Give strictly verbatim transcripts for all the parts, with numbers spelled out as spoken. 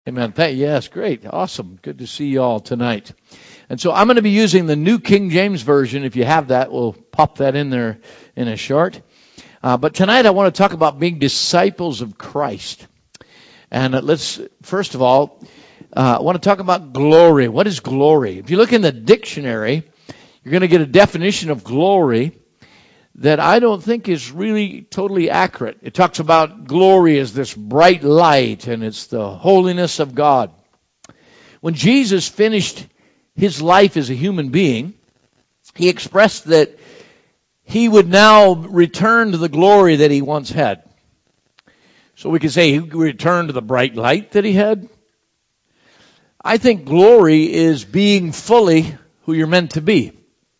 Amen. Thank, yes, great. Awesome. Good to see you all tonight. And so I'm going to be using the New King James Version. If you have that, we'll pop that in there in a short. Uh, but tonight I want to talk about being disciples of Christ. And uh, let's, first of all, uh, I want to talk about glory. What is glory? If you look in the dictionary, you're going to get a definition of glory that I don't think is really totally accurate. It talks about glory as this bright light, and it's the holiness of God. When Jesus finished his life as a human being, he expressed that he would now return to the glory that he once had. So we could say he returned to the bright light that he had. I think glory is being fully who you're meant to be.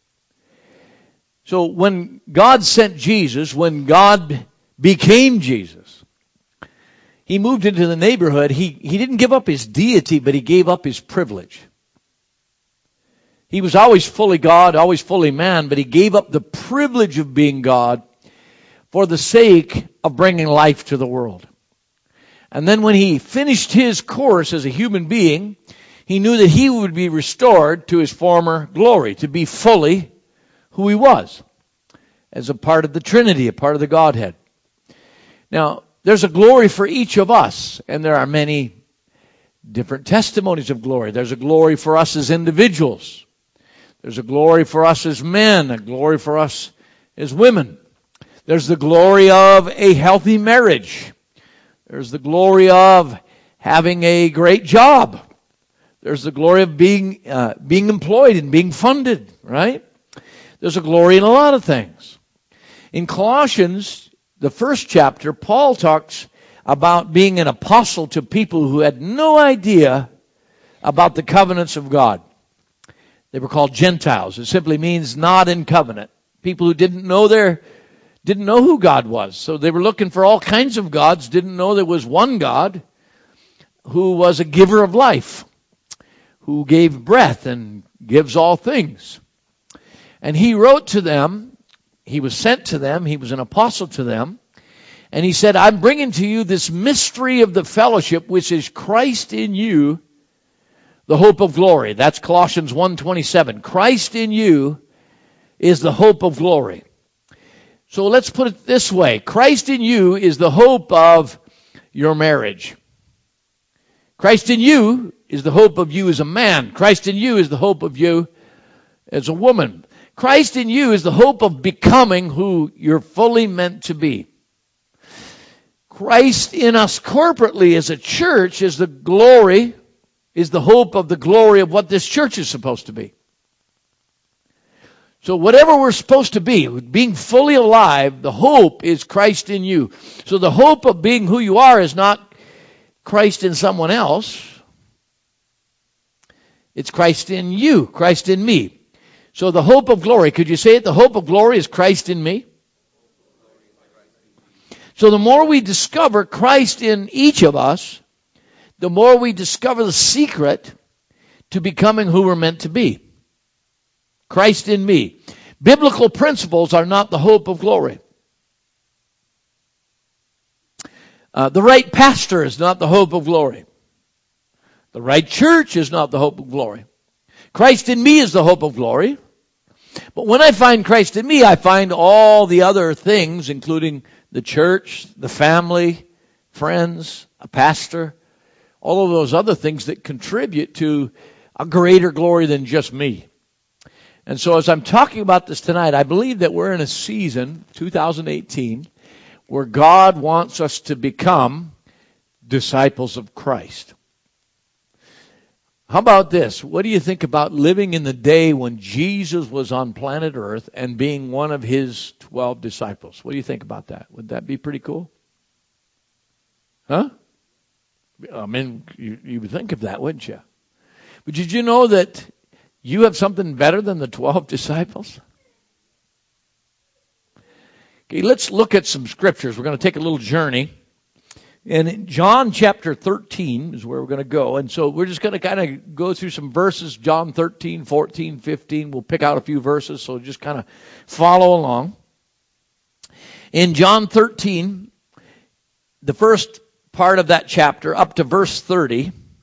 So when God sent Jesus, when God became Jesus, he moved into the neighborhood. He, he didn't give up his deity, but he gave up his privilege. He was always fully God, always fully man, but he gave up the privilege of being God for the sake of bringing life to the world. And then when he finished his course as a human being, he knew that he would be restored to his former glory, to be fully who he was, as a part of the Trinity, a part of the Godhead. Now, there's a glory for each of us, and there are many different testimonies of glory. There's a glory for us as individuals. There's a glory for us as men, a glory for us as women. There's the glory of a healthy marriage. There's the glory of having a great job. There's the glory of being uh, being employed and being funded, right? There's a glory in a lot of things. In Colossians, the first chapter, Paul talks about being an apostle to people who had no idea about the covenants of God. They were called Gentiles. It simply means not in covenant. People who didn't know their, didn't know who God was. So they were looking for all kinds of gods, didn't know there was one God who was a giver of life, who gave breath and gives all things. And he wrote to them, he was sent to them, he was an apostle to them, and he said, I'm bringing to you this mystery of the fellowship, which is Christ in you, the hope of glory. That's Colossians one twenty-seven. Christ in you is the hope of glory. So let's put it this way. Christ in you is the hope of your marriage. Christ in you is the hope of you as a man. Christ in you is the hope of you as a woman. Christ in you is the hope of becoming who you're fully meant to be. Christ in us corporately as a church is the glory, is the hope of the glory of what this church is supposed to be. So whatever we're supposed to be, being fully alive, the hope is Christ in you. So the hope of being who you are is not Christ in someone else. It's Christ in you, Christ in me. So the hope of glory, could you say it? The hope of glory is Christ in me. So the more we discover Christ in each of us, the more we discover the secret to becoming who we're meant to be. Christ in me. Biblical principles are not the hope of glory. Uh, the right pastor is not the hope of glory. The right church is not the hope of glory. Christ in me is the hope of glory. But when I find Christ in me, I find all the other things, including the church, the family, friends, a pastor, all of those other things that contribute to a greater glory than just me. And so as I'm talking about this tonight, I believe that we're in a season, two thousand eighteen, where God wants us to become disciples of Christ. How about this? What do you think about living in the day when Jesus was on planet Earth and being one of his twelve disciples? What do you think about that? Would that be pretty cool? Huh? I mean, you, you would think of that, wouldn't you? But did you know that you have something better than the twelve disciples? Okay, let's look at some scriptures. We're going to take a little journey. And in John chapter thirteen is where we're going to go. And so we're just going to kind of go through some verses. John thirteen, fourteen, fifteen. We'll pick out a few verses, so just kind of follow along. In John thirteen, the first part of that chapter, up to verse thirty,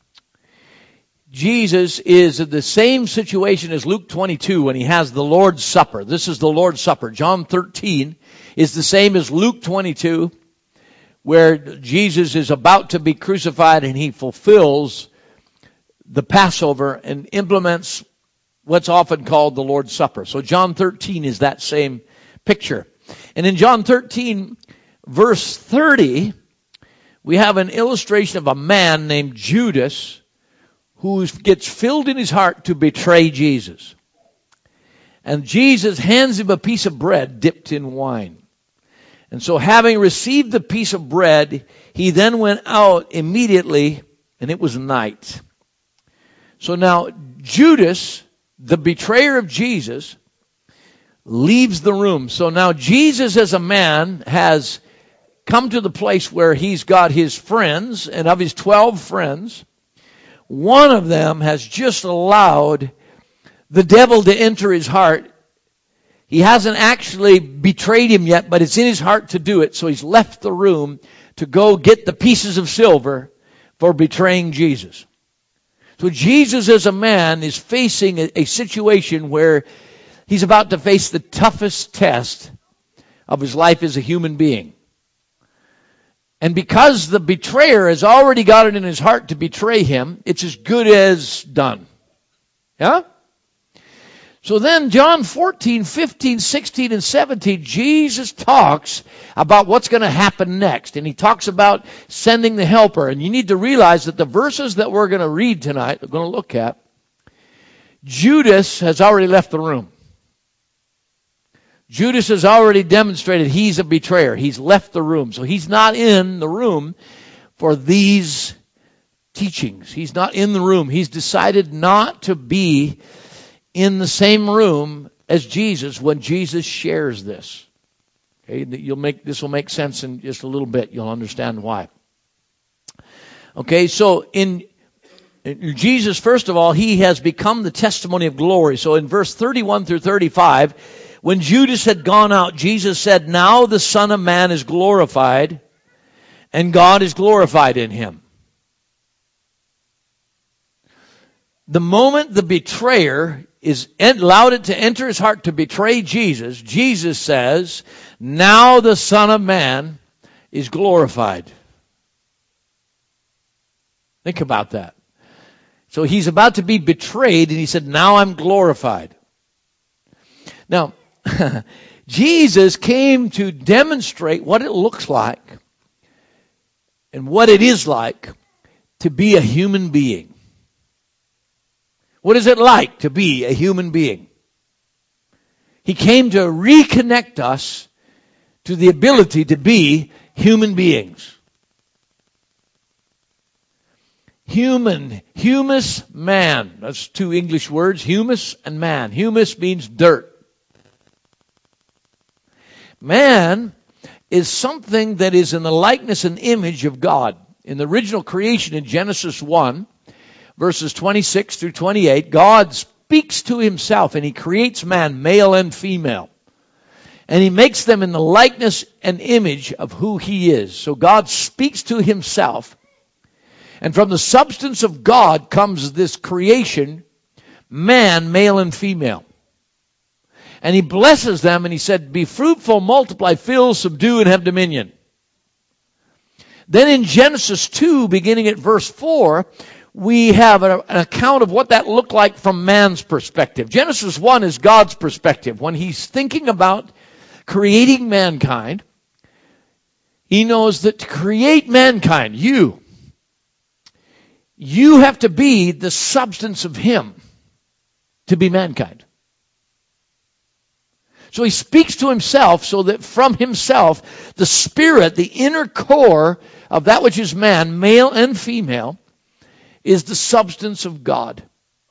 Jesus is in the same situation as Luke twenty-two when he has the Lord's Supper. This is the Lord's Supper. John thirteen is the same as Luke twenty-two, where Jesus is about to be crucified and he fulfills the Passover and implements what's often called the Lord's Supper. So John thirteen is that same picture. And in John thirteen, verse thirty, we have an illustration of a man named Judas who gets filled in his heart to betray Jesus. And Jesus hands him a piece of bread dipped in wine. And so having received the piece of bread, he then went out immediately, and it was night. So now Judas, the betrayer of Jesus, leaves the room. So now Jesus as a man has come to the place where he's got his friends, and of his twelve friends, one of them has just allowed the devil to enter his heart. He hasn't actually betrayed him yet, but it's in his heart to do it. So he's left the room to go get the pieces of silver for betraying Jesus. So Jesus as a man is facing a, a situation where he's about to face the toughest test of his life as a human being. And because the betrayer has already got it in his heart to betray him, it's as good as done. Yeah? So then John fourteen, fifteen, sixteen, and seventeen, Jesus talks about what's going to happen next. And he talks about sending the helper. And you need to realize that the verses that we're going to read tonight, we're going to look at, Judas has already left the room. Judas has already demonstrated he's a betrayer. He's left the room. So he's not in the room for these teachings. He's not in the room. He's decided not to be in the same room as Jesus when Jesus shares this. Okay, you'll make, this will make sense in just a little bit. You'll understand why. Okay, so in, in Jesus, first of all, he has become the testimony of glory. So in verse thirty-one through thirty-five, when Judas had gone out, Jesus said, "Now the Son of Man is glorified, and God is glorified in him." The moment the betrayer is allowed it to enter his heart to betray Jesus, Jesus says, "Now the Son of Man is glorified." Think about that. So he's about to be betrayed, and he said, "Now I'm glorified." Now, Jesus came to demonstrate what it looks like and what it is like to be a human being. What is it like to be a human being? He came to reconnect us to the ability to be human beings. Human, humus, man. That's two English words, humus and man. Humus means dirt. Man is something that is in the likeness and image of God. In the original creation in Genesis one, verses twenty-six through twenty-eight, God speaks to himself and he creates man, male and female. And he makes them in the likeness and image of who he is. So God speaks to himself. And from the substance of God comes this creation, man, male and female. And he blesses them and he said, "Be fruitful, multiply, fill, subdue, and have dominion." Then in Genesis two, beginning at verse four, we have an account of what that looked like from man's perspective. Genesis one is God's perspective. When he's thinking about creating mankind, he knows that to create mankind, you, you have to be the substance of him to be mankind. So he speaks to himself so that from himself, the spirit, the inner core of that which is man, male and female, is the substance of God.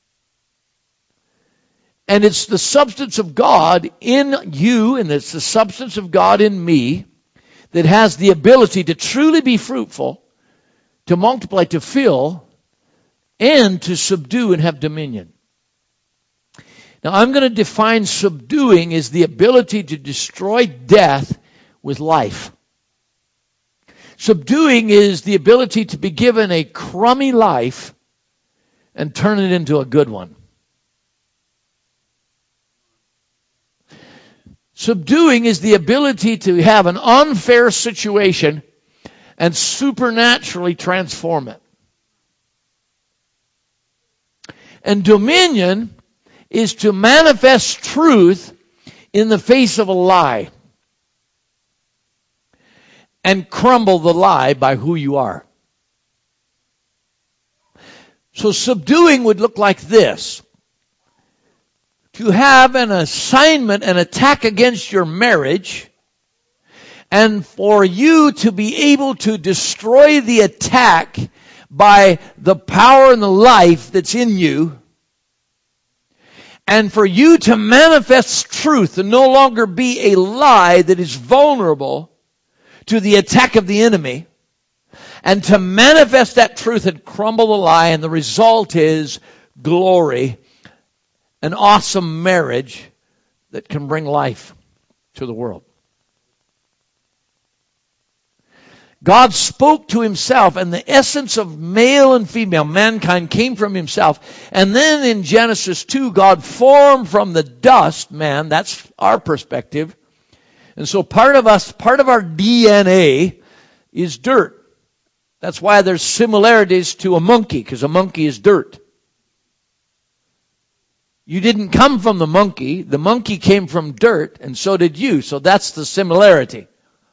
And it's the substance of God in you, and it's the substance of God in me, that has the ability to truly be fruitful, to multiply, to fill, and to subdue and have dominion. Now I'm going to define subduing as the ability to destroy death with life. Subduing is the ability to be given a crummy life and turn it into a good one. Subduing is the ability to have an unfair situation and supernaturally transform it. And dominion is to manifest truth in the face of a lie and crumble the lie by who you are. So subduing would look like this. To have an assignment, an attack against your marriage, and for you to be able to destroy the attack by the power and the life that's in you, and for you to manifest truth and no longer be a lie that is vulnerable to the attack of the enemy, and to manifest that truth and crumble the lie, and the result is glory, an awesome marriage that can bring life to the world. God spoke to himself, and the essence of male and female, mankind, came from himself. And then in Genesis two, God formed from the dust man. That's our perspective. And so part of us, part of our D N A is dirt. That's why there's similarities to a monkey, because a monkey is dirt. You didn't come from the monkey. The monkey came from dirt, and so did you. So that's the similarity.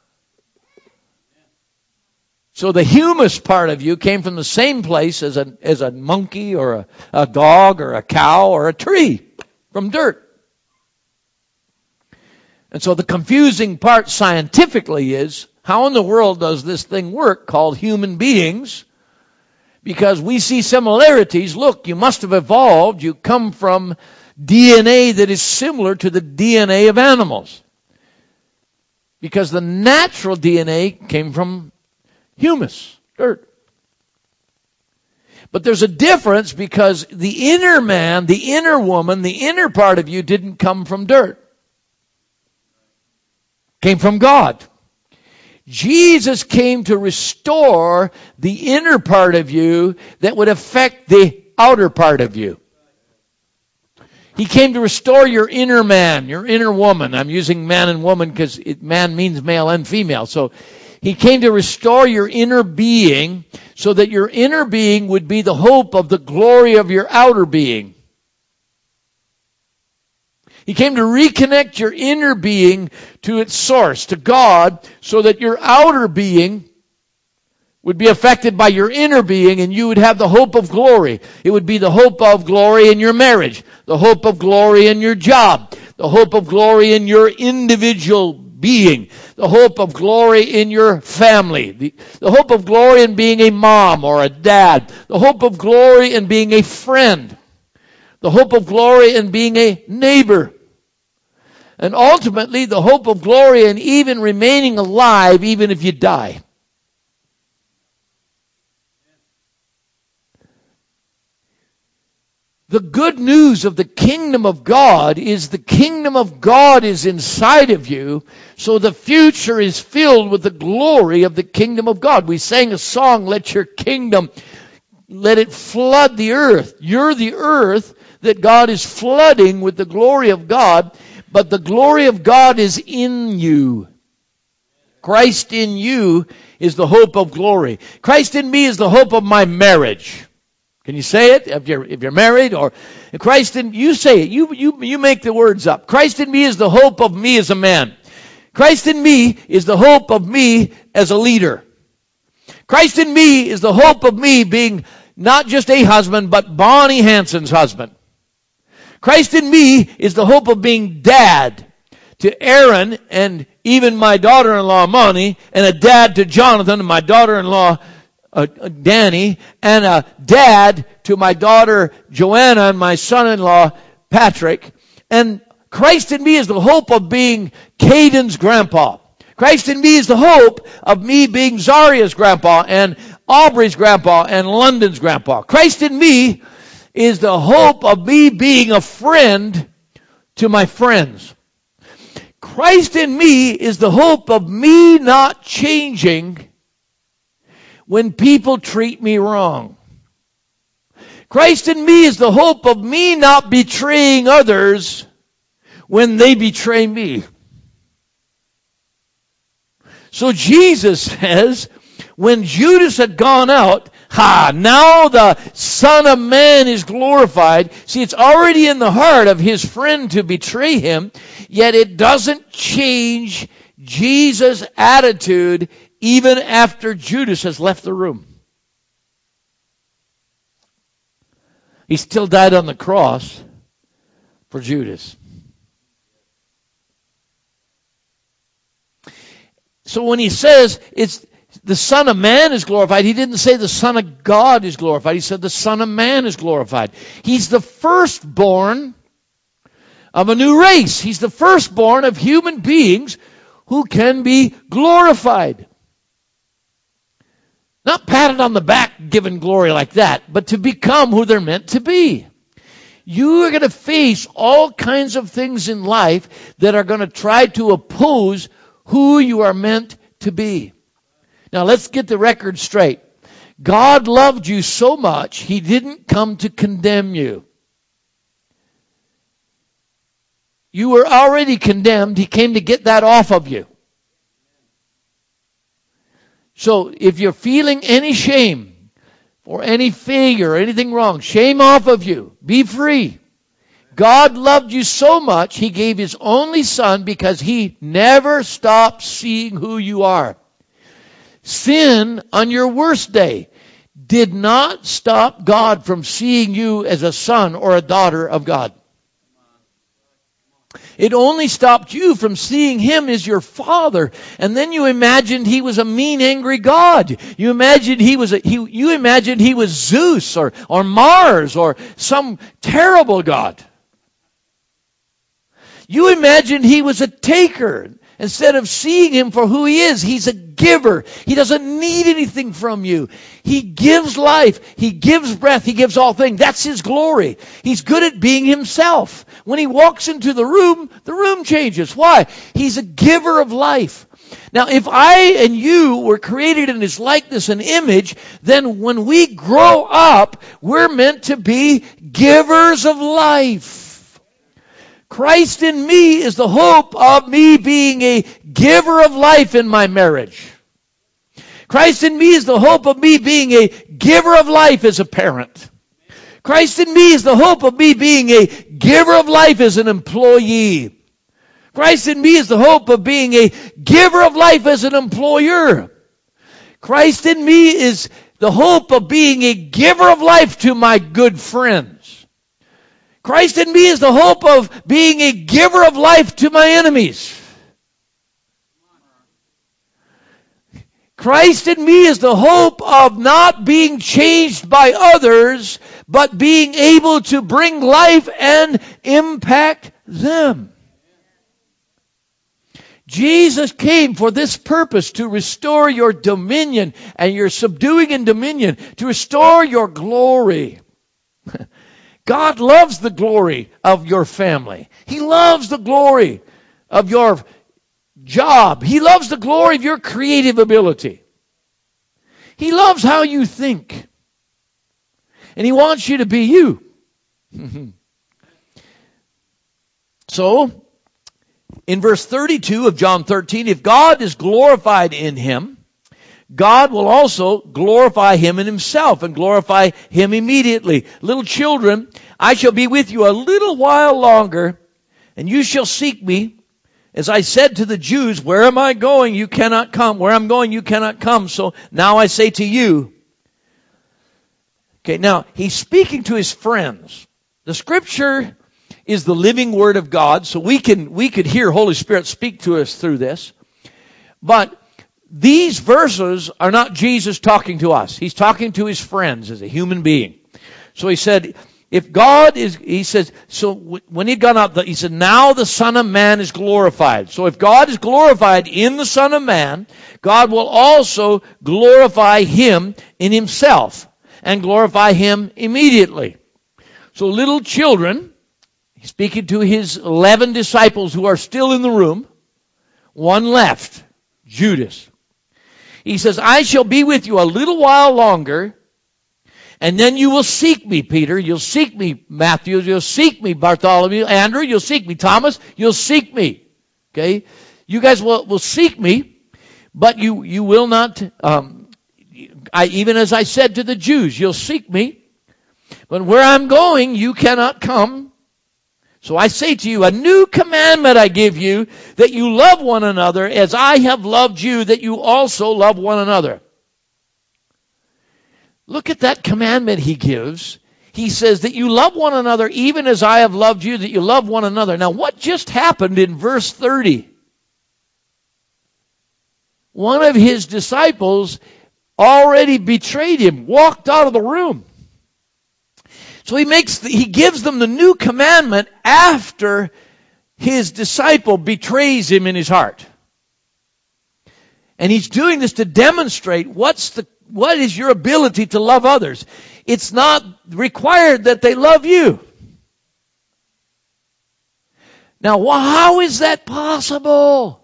So the humus part of you came from the same place as a, as a monkey or a, a dog or a cow or a tree, from dirt. And so the confusing part scientifically is, how in the world does this thing work called human beings? Because we see similarities. Look, you must have evolved. You come from D N A that is similar to the D N A of animals. Because the natural D N A came from humus, dirt. But there's a difference, because the inner man, the inner woman, the inner part of you didn't come from dirt. Came from God. Jesus came to restore the inner part of you that would affect the outer part of you. He came to restore your inner man, your inner woman. I'm using man and woman because man means male and female. So he came to restore your inner being so that your inner being would be the hope of the glory of your outer being. He came to reconnect your inner being to its source, to God, so that your outer being would be affected by your inner being, and you would have the hope of glory. It would be the hope of glory in your marriage, the hope of glory in your job, the hope of glory in your individual being, the hope of glory in your family, the, the hope of glory in being a mom or a dad, the hope of glory in being a friend, the hope of glory in being a neighbor, and ultimately the hope of glory in even remaining alive even if you die. The good news of the kingdom of God is the kingdom of God is inside of you, so the future is filled with the glory of the kingdom of God. We sang a song, let your kingdom, let it flood the earth. You're the earth that God is flooding with the glory of God, but the glory of God is in you. Christ in you is the hope of glory. Christ in me is the hope of my marriage. Can you say it? If you're, if you're married, or Christ in, you say it. You, you, you make the words up. Christ in me is the hope of me as a man. Christ in me is the hope of me as a leader. Christ in me is the hope of me being not just a husband, but Bonnie Hanson's husband. Christ in me is the hope of being dad to Aaron and even my daughter-in-law Monty, and a dad to Jonathan and my daughter-in-law uh, Danny, and a dad to my daughter Joanna and my son-in-law Patrick. And Christ in me is the hope of being Caden's grandpa. Christ in me is the hope of me being Zaria's grandpa and Aubrey's grandpa and London's grandpa. Christ in me is the hope of me being a friend to my friends. Christ in me is the hope of me not changing when people treat me wrong. Christ in me is the hope of me not betraying others when they betray me. So Jesus says, when Judas had gone out, ha, now the Son of Man is glorified. See, it's already in the heart of his friend to betray him, yet it doesn't change Jesus' attitude even after Judas has left the room. He still died on the cross for Judas. So when he says it's the Son of Man is glorified, he didn't say the Son of God is glorified. He said the Son of Man is glorified. He's the firstborn of a new race. He's the firstborn of human beings who can be glorified. Not patted on the back, given glory like that, but to become who they're meant to be. You are going to face all kinds of things in life that are going to try to oppose who you are meant to be. Now let's get the record straight. God loved you so much, He didn't come to condemn you. You were already condemned. He came to get that off of you. So if you're feeling any shame or any failure or anything wrong, shame off of you. Be free. God loved you so much, He gave His only Son because He never stopped seeing who you are. Sin on your worst day did not stop God from seeing you as a son or a daughter of God. It only stopped you from seeing Him as your Father. And then you imagined He was a mean, angry God. You imagined He was a, he, you imagined He was Zeus or, or Mars or some terrible God. You imagined He was a taker. Instead of seeing Him for who He is, He's a giver. He doesn't need anything from you. He gives life. He gives breath. He gives all things. That's His glory. He's good at being Himself. When He walks into the room, the room changes. Why? He's a giver of life. Now, if I and you were created in His likeness and image, then when we grow up, we're meant to be givers of life. Christ in me is the hope of me being a giver of life in my marriage. Christ in me is the hope of me being a giver of life as a parent. Christ in me is the hope of me being a giver of life as an employee. Christ in me is the hope of being a giver of life as an employer. Christ in me is the hope of being a giver of life to my good friends. Christ in me is the hope of being a giver of life to my enemies. Christ in me is the hope of not being changed by others, but being able to bring life and impact them. Jesus came for this purpose, to restore your dominion and your subduing in dominion, to restore your glory. God loves the glory of your family. He loves the glory of your job. He loves the glory of your creative ability. He loves how you think. And He wants you to be you. So, in verse thirty-two of John thirteen, if God is glorified in Him, God will also glorify Him in Himself and glorify Him immediately. Little children, I shall be with you a little while longer, and you shall seek me. As I said to the Jews, where am I going? You cannot come. Where I'm going, you cannot come. So now I say to you. Okay, now He's speaking to His friends. The Scripture is the living Word of God, so we can we could hear Holy Spirit speak to us through this. But these verses are not Jesus talking to us. He's talking to His friends as a human being. So He said, if God is, He says, so when He'd gone up, He said, now the Son of Man is glorified. So if God is glorified in the Son of Man, God will also glorify Him in Himself and glorify Him immediately. So little children, He's speaking to His eleven disciples who are still in the room. One left, Judas. He says, I shall be with you a little while longer, And then you will seek me, Peter. You'll seek me, Matthew. You'll seek me, Bartholomew. Andrew, you'll seek me. Thomas, you'll seek me. Okay? You guys will, will seek me, but you, you will not, um, I, even as I said to the Jews, you'll seek me. But where I'm going, you cannot come. So I say to you, a new commandment I give you, that you love one another as I have loved you, that you also love one another. Look at that commandment he gives. He says that you love one another even as I have loved you, that you love one another. Now what just happened in verse thirty? One of his disciples already betrayed him, walked out of the room. So he makes, the, he gives them the new commandment after his disciple betrays him in his heart. And he's doing this to demonstrate what's the, what is your ability to love others. It's not required that they love you. Now, how is that possible?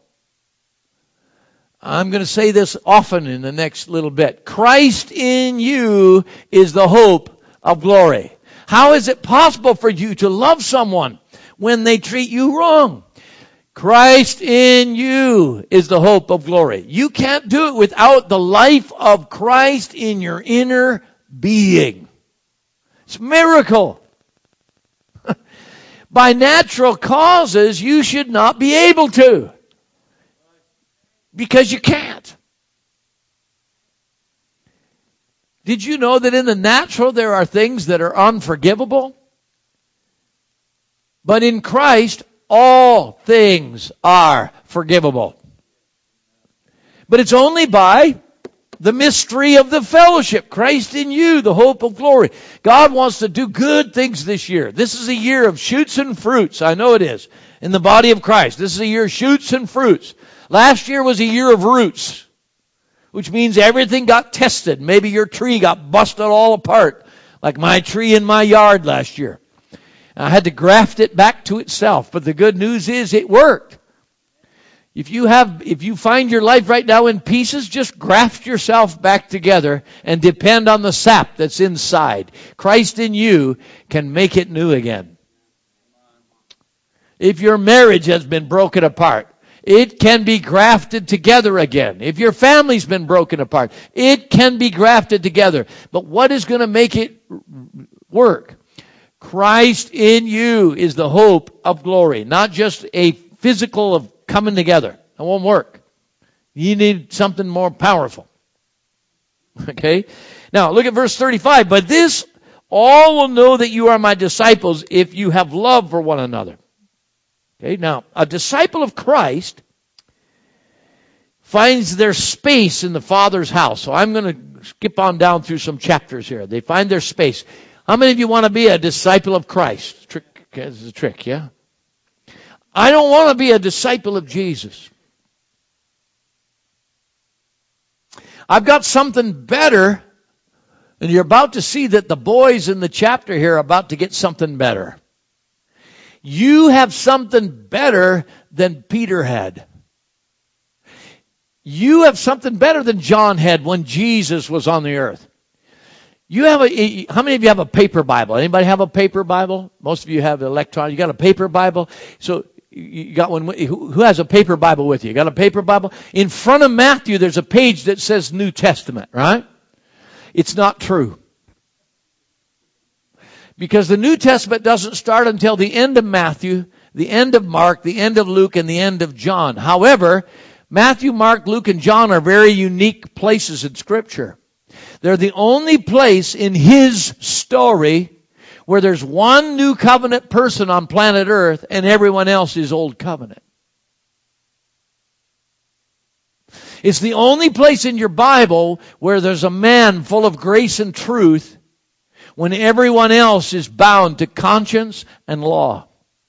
I'm going to say this often in the next little bit. Christ in you is the hope of glory. How is it possible for you to love someone when they treat you wrong? Christ in you is the hope of glory. You can't do it without the life of Christ in your inner being. It's a miracle. By natural causes, you should not be able to. Because you can't. Did you know that in the natural there are things that are unforgivable? But in Christ, all things are forgivable. But it's only by the mystery of the fellowship. Christ in you, the hope of glory. God wants to do good things this year. This is a year of shoots and fruits. I know it is. In the body of Christ. This is a year of shoots and fruits. Last year was a year of roots, which means everything got tested. Maybe your tree got busted all apart, like my tree in my yard last year. I had to graft it back to itself, but the good news is it worked. If you have, if you find your life right now in pieces, just graft yourself back together and depend on the sap that's inside. Christ in you can make it new again. If your marriage has been broken apart, it can be grafted together again. If your family's been broken apart, it can be grafted together. But what is going to make it work? Christ in you is the hope of glory. Not just a physical of coming together. It won't work. You need something more powerful. Okay? Now, look at verse thirty-five. But this, all will know that you are my disciples if you have love for one another. Okay, now, a disciple of Christ finds their space in the Father's house. So I'm going to skip on down through some chapters here. They find their space. How many of you want to be a disciple of Christ? Trick, this is a trick, yeah? I don't want to be a disciple of Jesus. I've got something better, and you're about to see that the boys in the chapter here are about to get something better. You have something better than Peter had. You have something better than John had when Jesus was on the earth. You have a, how many of you have a paper Bible? Anybody have a paper Bible? Most of you have electronic. You got a paper Bible? So you got one. Who has a paper Bible with you? You got a paper Bible? In front of Matthew, there's a page that says New Testament, right? It's not true. Because the New Testament doesn't start until the end of Matthew, the end of Mark, the end of Luke, and the end of John. However, Matthew, Mark, Luke, and John are very unique places in Scripture. They're the only place in his story where there's one new covenant person on planet Earth and everyone else is old covenant. It's the only place in your Bible where there's a man full of grace and truth when everyone else is bound to conscience and law.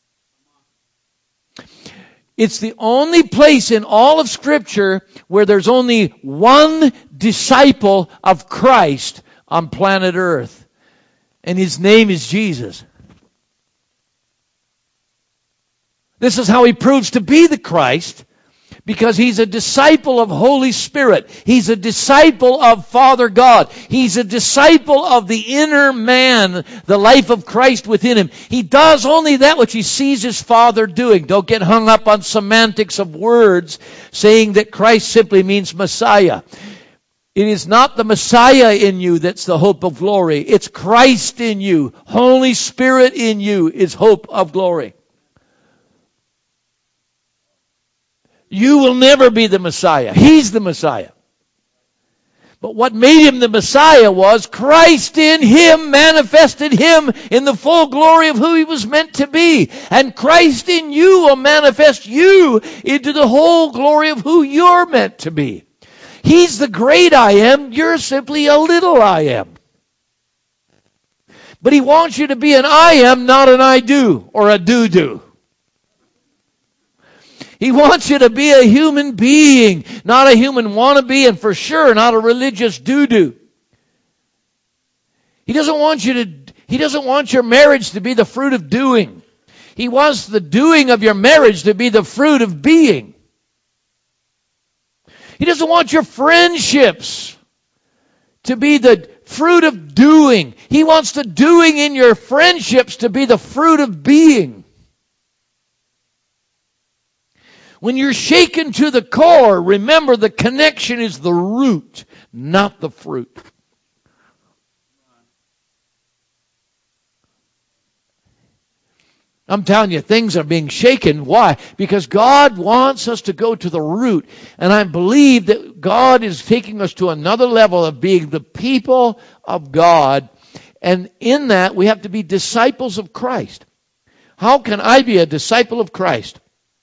It's the only place in all of Scripture where there's only one disciple of Christ on planet Earth. And his name is Jesus. This is how he proves to be the Christ. Because he's a disciple of Holy Spirit. He's a disciple of Father God. He's a disciple of the inner man, the life of Christ within him. He does only that which he sees his Father doing. Don't get hung up on semantics of words, saying that Christ simply means Messiah. It is not the Messiah in you that's the hope of glory. It's Christ in you. Holy Spirit in you is hope of glory. You will never be the Messiah. He's the Messiah. But what made him the Messiah was Christ in him manifested him in the full glory of who he was meant to be. And Christ in you will manifest you into the whole glory of who you're meant to be. He's the great I am. You're simply a little I am. But he wants you to be an I am, not an I do or a do-do. He wants you to be a human being, not a human wannabe, and for sure not a religious doo-doo. He doesn't want you to, he doesn't want your marriage to be the fruit of doing. He wants the doing of your marriage to be the fruit of being. He doesn't want your friendships to be the fruit of doing. He wants the doing in your friendships to be the fruit of being. When you're shaken to the core, remember the connection is the root, not the fruit. I'm telling you, things are being shaken. Why? Because God wants us to go to the root. And I believe that God is taking us to another level of being the people of God. And in that, we have to be disciples of Christ. How can I be a disciple of Christ?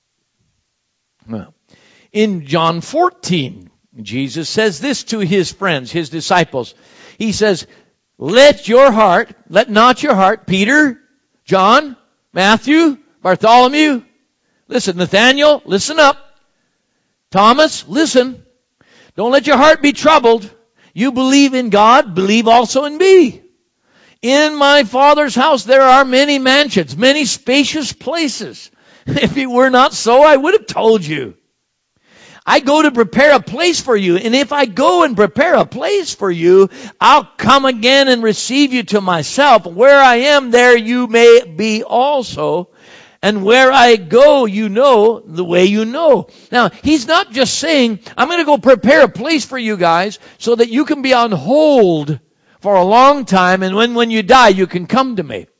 Well, in John fourteen, Jesus says this to his friends, his disciples. He says, let your heart, let not your heart, Peter, John, Matthew, Bartholomew, listen, Nathaniel, listen up. Thomas, listen. Don't let your heart be troubled. You believe in God, believe also in me. In my Father's house there are many mansions, many spacious places. If it were not so, I would have told you. I go to prepare a place for you. And if I go and prepare a place for you, I'll come again and receive you to myself. Where I am, there you may be also. And where I go, you know the way you know. Now, he's not just saying, I'm going to go prepare a place for you guys so that you can be on hold for a long time. And when, when you die, you can come to me.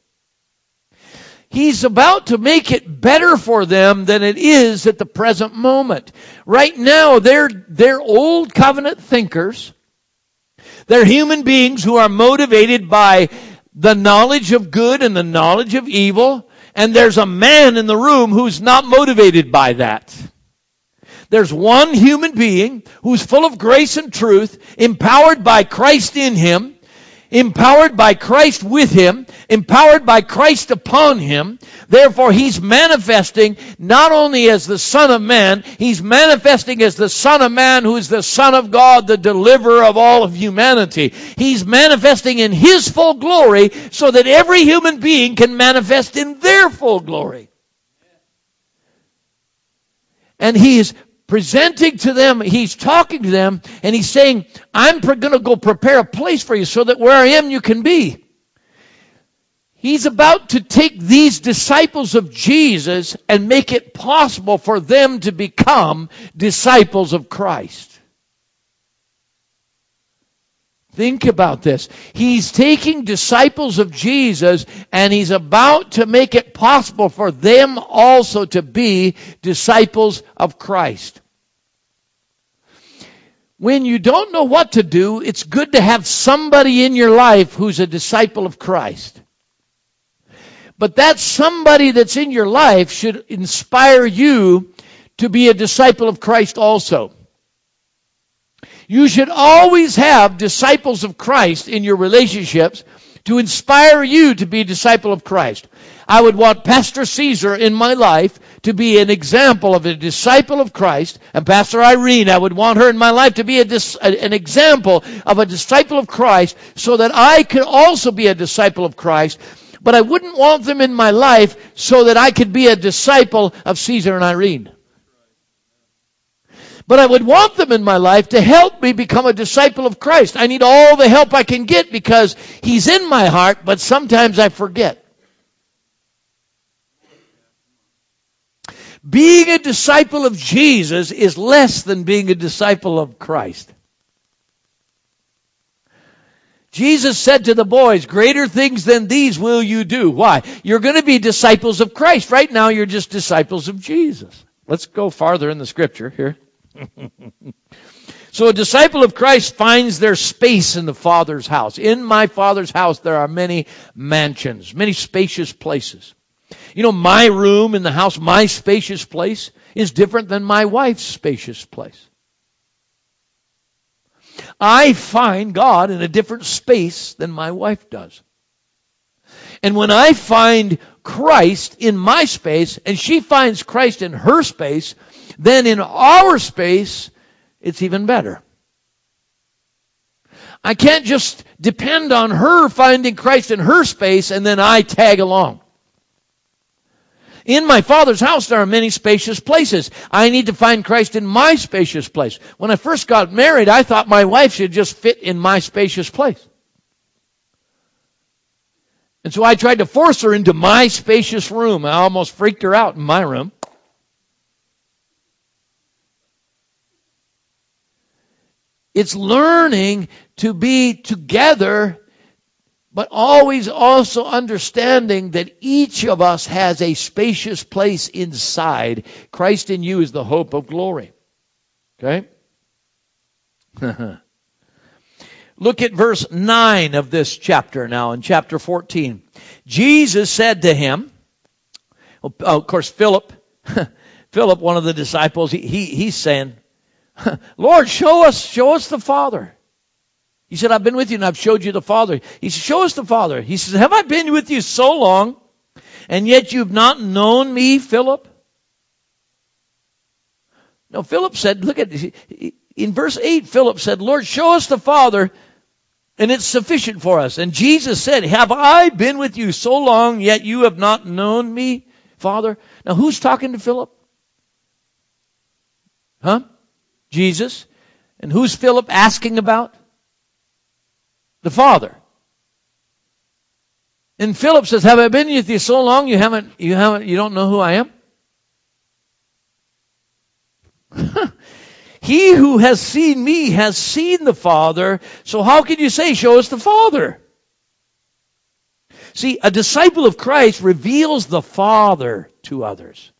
He's about to make it better for them than it is at the present moment. Right now, they're, they're old covenant thinkers. They're human beings who are motivated by the knowledge of good and the knowledge of evil. And there's a man in the room who's not motivated by that. There's one human being who's full of grace and truth, empowered by Christ in him, empowered by Christ with him, empowered by Christ upon him. Therefore, he's manifesting not only as the Son of Man, he's manifesting as the Son of Man who is the Son of God, the deliverer of all of humanity. He's manifesting in his full glory so that every human being can manifest in their full glory. And he is presenting to them, he's talking to them, and he's saying, I'm going to go prepare a place for you so that where I am you can be. He's about to take these disciples of Jesus and make it possible for them to become disciples of Christ. Think about this. He's taking disciples of Jesus and he's about to make it possible for them also to be disciples of Christ. When you don't know what to do, it's good to have somebody in your life who's a disciple of Christ. But that somebody that's in your life should inspire you to be a disciple of Christ also. You should always have disciples of Christ in your relationships to inspire you to be a disciple of Christ. I would want Pastor Caesar in my life to be an example of a disciple of Christ, and Pastor Irene, I would want her in my life to be a dis- an example of a disciple of Christ so that I could also be a disciple of Christ. But I wouldn't want them in my life so that I could be a disciple of Caesar and Irene. But I would want them in my life to help me become a disciple of Christ. I need all the help I can get because He's in my heart, but sometimes I forget. Being a disciple of Jesus is less than being a disciple of Christ. Jesus said to the boys, greater things than these will you do. Why? You're going to be disciples of Christ. Right now you're just disciples of Jesus. Let's go farther in the scripture here. So a disciple of Christ finds their space in the Father's house. In my Father's house there are many mansions, many spacious places. You know, my room in the house, my spacious place, is different than my wife's spacious place. I find God in a different space than my wife does. And when I find Christ in my space, and she finds Christ in her space, then in our space, it's even better. I can't just depend on her finding Christ in her space, and then I tag along. In my Father's house there are many spacious places. I need to find Christ in my spacious place. When I first got married, I thought my wife should just fit in my spacious place. And so I tried to force her into my spacious room. I almost freaked her out in my room. It's learning to be together, but always also understanding that each of us has a spacious place inside. Christ in you is the hope of glory. Okay? Look at verse nine of this chapter now, in chapter fourteen. Jesus said to him, oh, of course, Philip, Philip, one of the disciples, he, he he's saying, Lord, show us, show us the Father. He said, I've been with you and I've showed you the Father. He said, show us the Father. He says, have I been with you so long, and yet you've not known me, Philip? No, Philip said, look at this. In verse eight, Philip said, Lord, show us the Father, and it's sufficient for us. And Jesus said, have I been with you so long, yet you have not known me, Father? Now, who's talking to Philip? Huh? Jesus. And who's Philip asking about? The Father. And Philip says, have I been with you so long you haven't, you haven't, you don't know who I am? He who has seen me has seen the Father. So how can you say, show us the Father? See, a disciple of Christ reveals the Father to others.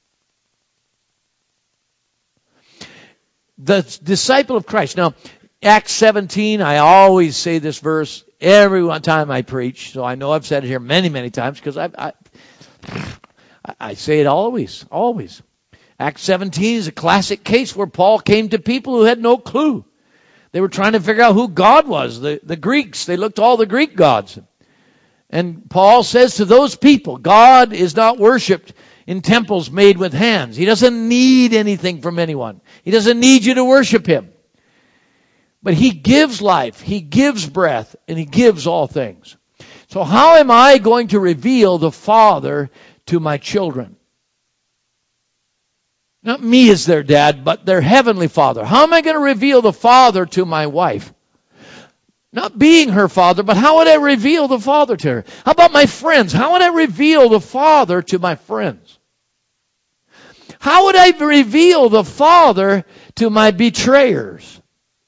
The disciple of Christ. Now, Acts seventeen, I always say this verse every one time I preach, so I know I've said it here many, many times, because I, I, I say it always, always. Acts seventeen is a classic case where Paul came to people who had no clue. They were trying to figure out who God was, the, the Greeks. They looked to all the Greek gods. And Paul says to those people, God is not worshipped in temples made with hands. He doesn't need anything from anyone. He doesn't need you to worship Him. But He gives life, He gives breath, and He gives all things. So how am I going to reveal the Father to my children? Not me as their dad, but their heavenly Father. How am I going to reveal the Father to my wife? Not being her father, but how would I reveal the Father to her? How about my friends? How would I reveal the Father to my friends? How would I reveal the Father to my betrayers?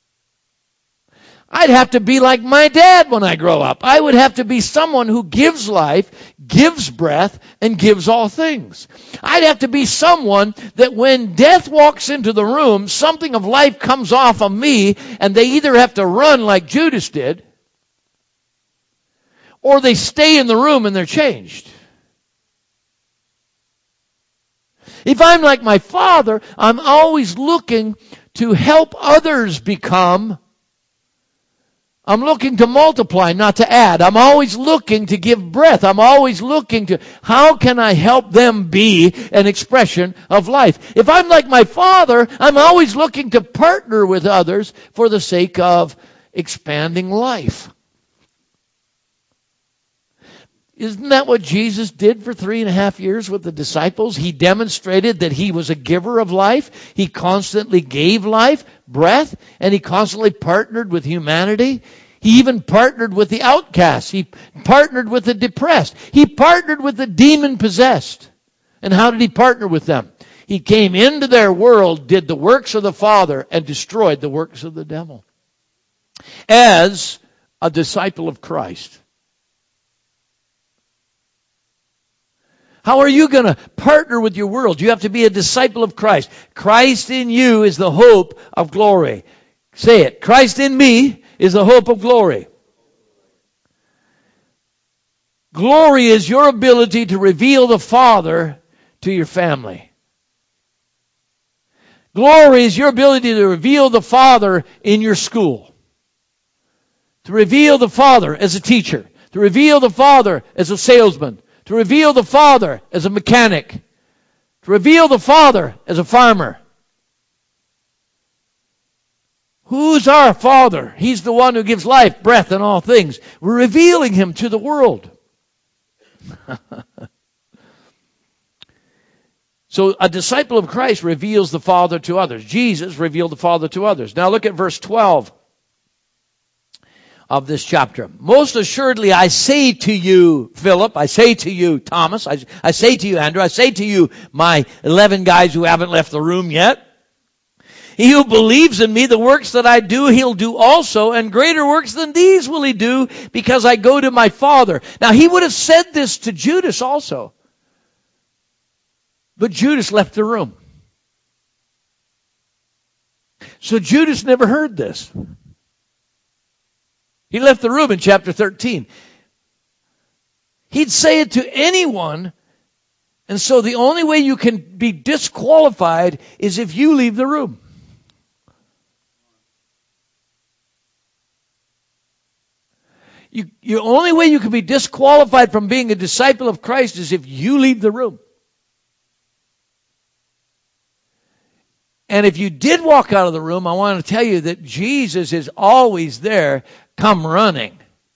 I'd have to be like my dad when I grow up. I would have to be someone who gives life, gives breath, and gives all things. I'd have to be someone that when death walks into the room, something of life comes off of me, and they either have to run like Judas did, or they stay in the room and they're changed. If I'm like my Father, I'm always looking to help others become. I'm looking to multiply, not to add. I'm always looking to give breath. I'm always looking to, how can I help them be an expression of life? If I'm like my Father, I'm always looking to partner with others for the sake of expanding life. Isn't that what Jesus did for three and a half years with the disciples? He demonstrated that he was a giver of life. He constantly gave life, breath, and he constantly partnered with humanity. He even partnered with the outcasts. He partnered with the depressed. He partnered with the demon-possessed. And how did he partner with them? He came into their world, did the works of the Father, and destroyed the works of the devil. As a disciple of Christ. How are you going to partner with your world? You have to be a disciple of Christ. Christ in you is the hope of glory. Say it. Christ in me is the hope of glory. Glory is your ability to reveal the Father to your family. Glory is your ability to reveal the Father in your school. To reveal the Father as a teacher. To reveal the Father as a salesman. To reveal the Father as a mechanic. To reveal the Father as a farmer. Who's our Father? He's the one who gives life, breath, and all things. We're revealing Him to the world. So a disciple of Christ reveals the Father to others. Jesus revealed the Father to others. Now look at verse twelve of this chapter. Most assuredly I say to you, Philip, I say to you, Thomas, I, I say to you, Andrew, I say to you, my eleven guys who haven't left the room yet, he who believes in me, the works that I do, he'll do also, and greater works than these will he do, because I go to my Father. Now he would have said this to Judas also. But Judas left the room. So Judas never heard this. He left the room in chapter thirteen. He'd say it to anyone, and so the only way you can be disqualified is if you leave the room. You, the only way you can be disqualified from being a disciple of Christ is if you leave the room. And if you did walk out of the room, I want to tell you that Jesus is always there, come running.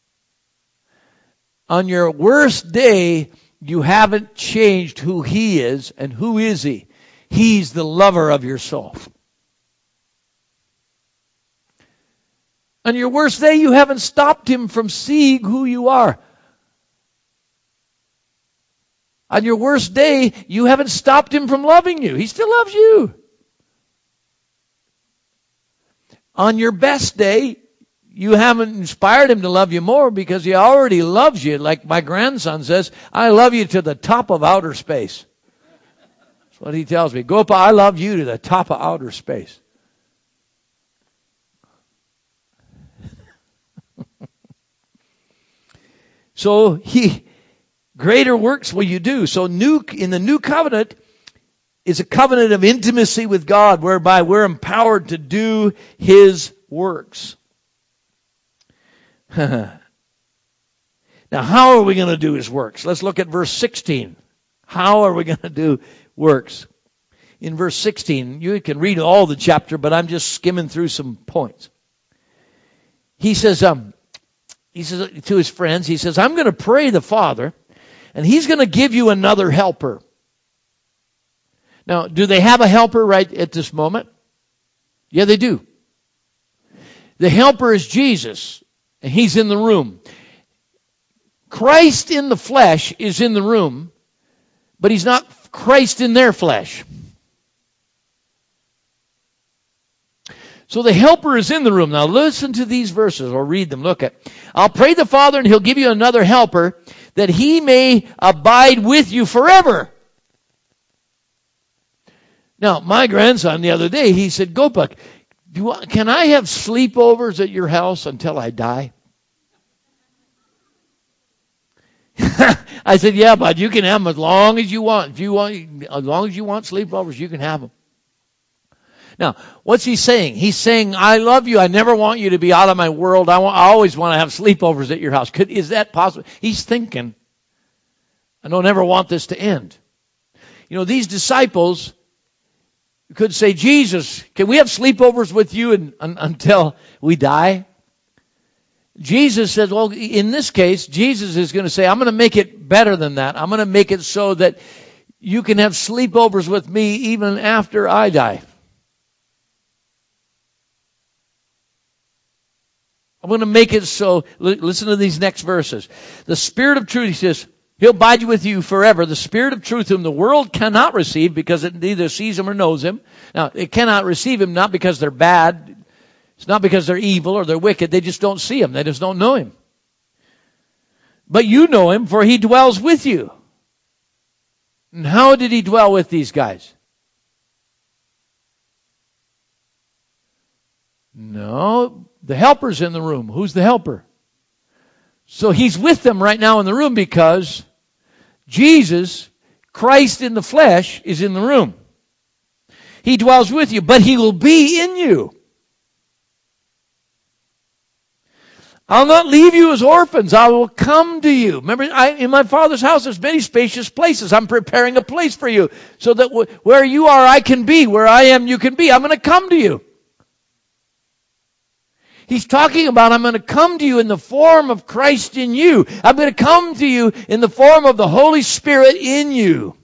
On your worst day, you haven't changed who He is. And who is He? He's the lover of your soul. On your worst day, you haven't stopped Him from seeing who you are. On your worst day, you haven't stopped Him from loving you. He still loves you. On your best day, you haven't inspired Him to love you more because He already loves you. Like my grandson says, I love you to the top of outer space. That's what he tells me. Gopa, I love you to the top of outer space. So he, greater works will you do. So new, in the new covenant is a covenant of intimacy with God whereby we're empowered to do His works. Now, how are we going to do His works? Let's look at verse sixteen. How are we going to do works? In verse sixteen, you can read all the chapter, but I'm just skimming through some points. He says, um, he says to his friends, he says, I'm going to pray the Father, and He's going to give you another helper. Now, do they have a helper right at this moment? Yeah, they do. The helper is Jesus, and He's in the room. Christ in the flesh is in the room, but He's not Christ in their flesh. So the helper is in the room. Now listen to these verses, or read them. Look at. I'll pray the Father, and He'll give you another helper, that He may abide with you forever. Now, my grandson the other day, he said, Gopak, do I, can I have sleepovers at your house until I die? I said, yeah, bud, you can have them as long as you want. If you want, as long as you want sleepovers, you can have them. Now, what's he saying? He's saying, I love you. I never want you to be out of my world. I, want, I always want to have sleepovers at your house. Could, is that possible? He's thinking, I don't ever want this to end. You know, these disciples could say, Jesus, can we have sleepovers with you and, un, until we die? Jesus said, well, in this case, Jesus is going to say, I'm going to make it better than that. I'm going to make it so that you can have sleepovers with me even after I die. I'm going to make it so, listen to these next verses. The Spirit of truth, he says, He'll abide with you forever. The Spirit of truth whom the world cannot receive because it neither sees him or knows him. Now, it cannot receive him not because they're bad. It's not because they're evil or they're wicked. They just don't see him. They just don't know him. But you know him, for he dwells with you. And how did he dwell with these guys? No, the helper's in the room. Who's the helper? So he's with them right now in the room because Jesus, Christ in the flesh, is in the room. He dwells with you, but he will be in you. I'll not leave you as orphans. I will come to you. Remember, I, in my Father's house there's many spacious places. I'm preparing a place for you so that w- where you are I can be. Where I am you can be. I'm going to come to you. He's talking about, I'm going to come to you in the form of Christ in you. I'm going to come to you in the form of the Holy Spirit in you.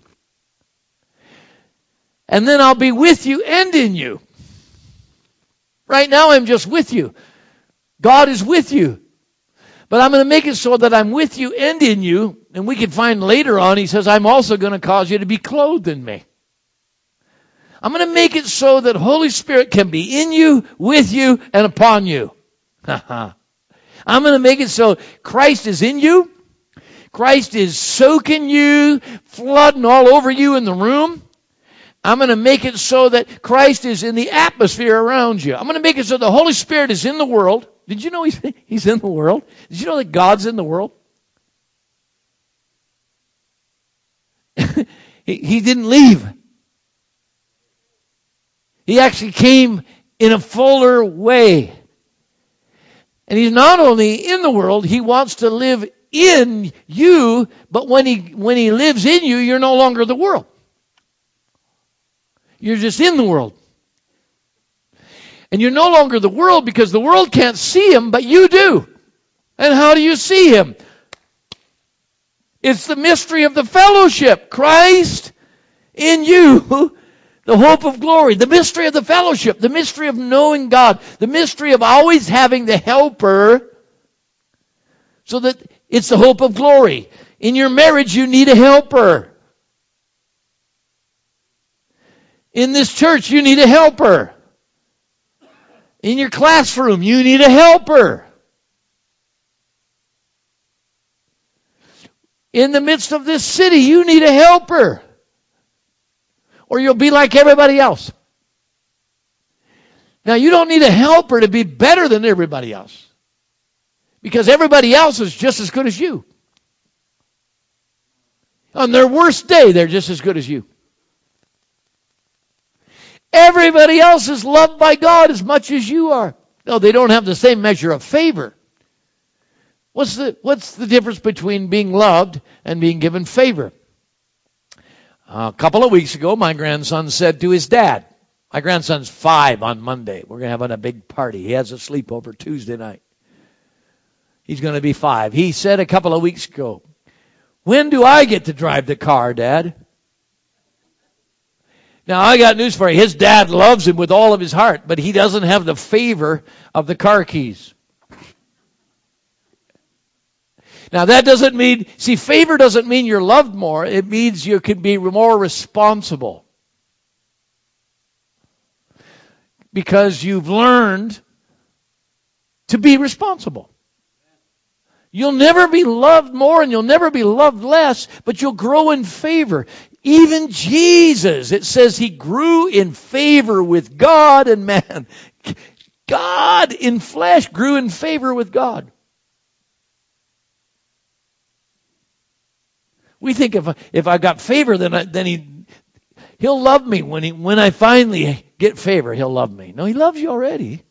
And then I'll be with you and in you. Right now I'm just with you. God is with you. But I'm going to make it so that I'm with you and in you. And we can find later on, he says, I'm also going to cause you to be clothed in me. I'm going to make it so that Holy Spirit can be in you, with you, and upon you. I'm going to make it so Christ is in you. Christ is soaking you, flooding all over you in the room. I'm going to make it so that Christ is in the atmosphere around you. I'm going to make it so the Holy Spirit is in the world. Did you know he's, he's in the world? Did you know that God's in the world? he, he didn't leave. He actually came in a fuller way. And he's not only in the world, he wants to live in you, but when he when he lives in you, you're no longer the world. You're just in the world. And you're no longer the world because the world can't see him, but you do. And how do you see him? It's the mystery of the fellowship. Christ in you, the hope of glory. The mystery of the fellowship. The mystery of knowing God. The mystery of always having the helper so that it's the hope of glory. In your marriage, you need a helper. In this church, you need a helper. In your classroom, you need a helper. In the midst of this city, you need a helper. Or you'll be like everybody else. Now, you don't need a helper to be better than everybody else. Because everybody else is just as good as you. On their worst day, they're just as good as you. Everybody else is loved by God as much as you are. No, they don't have the same measure of favor. What's the, what's the difference between being loved and being given favor? A couple of weeks ago, my grandson said to his dad, my grandson's five on Monday. We're going to have a big party. He has a sleepover Tuesday night. He's going to be five. He said a couple of weeks ago, when do I get to drive the car, Dad? Now, I got news for you. His dad loves him with all of his heart, but he doesn't have the favor of the car keys. Now, that doesn't mean, see, favor doesn't mean you're loved more. It means you can be more responsible. Because you've learned to be responsible. You'll never be loved more and you'll never be loved less, but you'll grow in favor. Even Jesus, it says he grew in favor with God and man. God in flesh grew in favor with God. We think if I, if I got favor, then I, then he he'll love me when he when I finally get favor. He'll love me. No, he loves you already.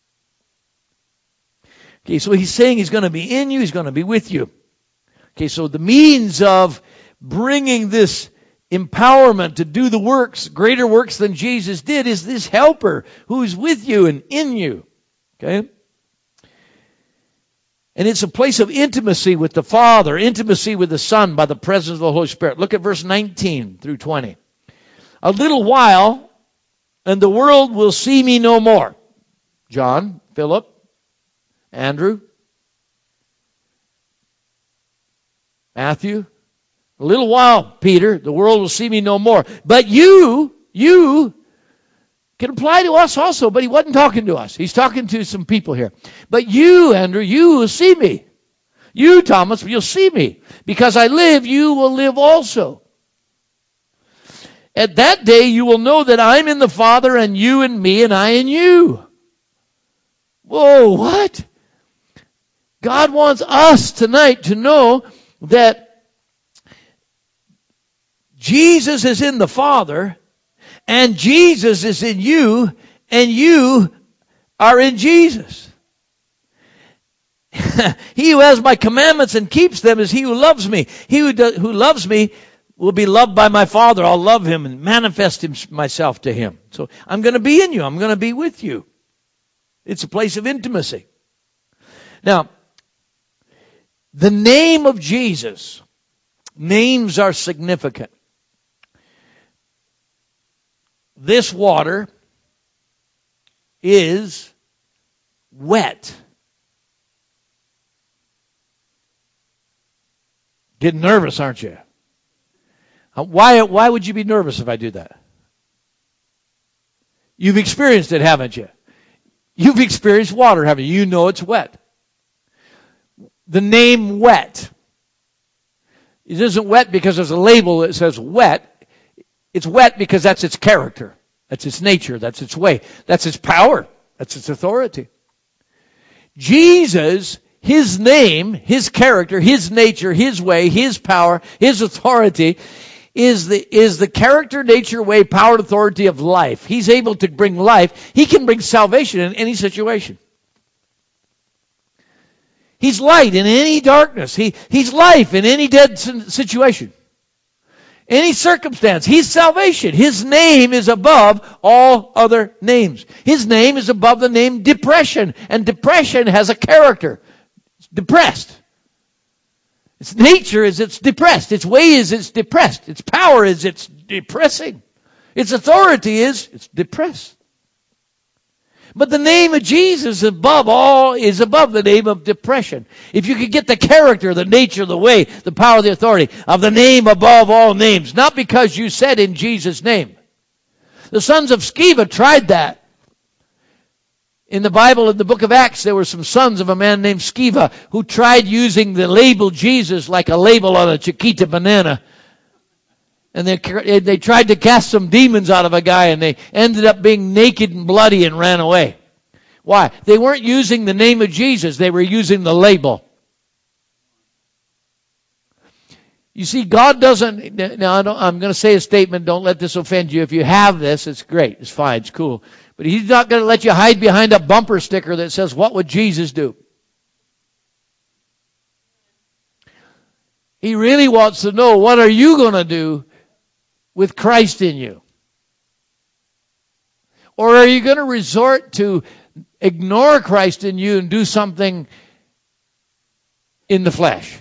Okay, so he's saying he's going to be in you. He's going to be with you. Okay, so the means of bringing this empowerment to do the works, greater works than Jesus did, is this helper who is with you and in you. Okay? And it's a place of intimacy with the Father, intimacy with the Son by the presence of the Holy Spirit. Look at verse nineteen through twenty. A little while, and the world will see me no more. John, Philip, Andrew, Matthew. A little while, Peter, the world will see me no more. But you, you, can apply to us also, but he wasn't talking to us. He's talking to some people here. But you, Andrew, you will see me. You, Thomas, you'll see me. Because I live, you will live also. At that day, you will know that I'm in the Father, and you in me, and I in you. Whoa, what? God wants us tonight to know that Jesus is in the Father, and Jesus is in you, and you are in Jesus. He who has my commandments and keeps them is he who loves me. He who, does, who loves me will be loved by my Father. I'll love him and manifest him, myself to him. So I'm going to be in you. I'm going to be with you. It's a place of intimacy. Now, the name of Jesus, names are significant. This water is wet. Getting nervous, aren't you? Why, why would you be nervous if I do that? You've experienced it, haven't you? You've experienced water, haven't you? You know it's wet. The name wet. It isn't wet because there's a label that says wet. It's wet because that's its character. That's its nature. That's its way. That's its power. That's its authority. Jesus, his name, his character, his nature, his way, his power, his authority is the, is the character, nature, way, power, and authority of life. He's able to bring life. He can bring salvation in any situation. He's light in any darkness. He, he's life in any dead situation. Any circumstance. He's salvation. His name is above all other names. His name is above the name depression. And depression has a character. It's depressed. Its nature is it's depressed. Its way is it's depressed. Its power is it's depressing. Its authority is it's depressed. But the name of Jesus above all is above the name of depression. If you could get the character, the nature, the way, the power, the authority of the name above all names, not because you said in Jesus' name. The sons of Sceva tried that. In the Bible, in the book of Acts, there were some sons of a man named Sceva who tried using the label Jesus like a label on a Chiquita banana. And they, they tried to cast some demons out of a guy, and they ended up being naked and bloody and ran away. Why? They weren't using the name of Jesus. They were using the label. You see, God doesn't... Now, I don't, I'm going to say a statement. Don't let this offend you. If you have this, it's great. It's fine. It's cool. But He's not going to let you hide behind a bumper sticker that says, what would Jesus do? He really wants to know, what are you going to do with Christ in you? Or are you going to resort to ignore Christ in you and do something in the flesh?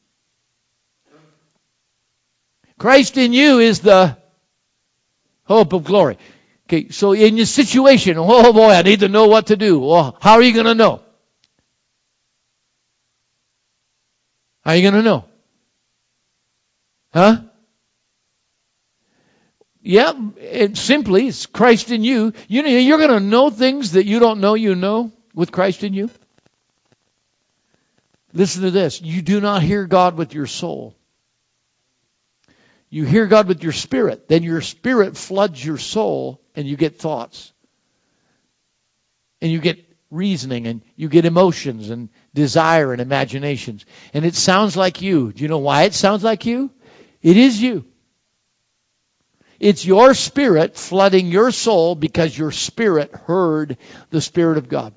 Christ in you is the hope of glory. Okay, so in your situation, oh boy, I need to know what to do. Well, how are you going to know? How are you going to know? Huh? Yeah, it simply, it's Christ in you. You know, you're going to know things that you don't know you know with Christ in you. Listen to this. You do not hear God with your soul. You hear God with your spirit. Then your spirit floods your soul and you get thoughts. And you get reasoning and you get emotions and desire and imaginations. And it sounds like you. Do you know why it sounds like you? It is you. It's your spirit flooding your soul because your spirit heard the Spirit of God.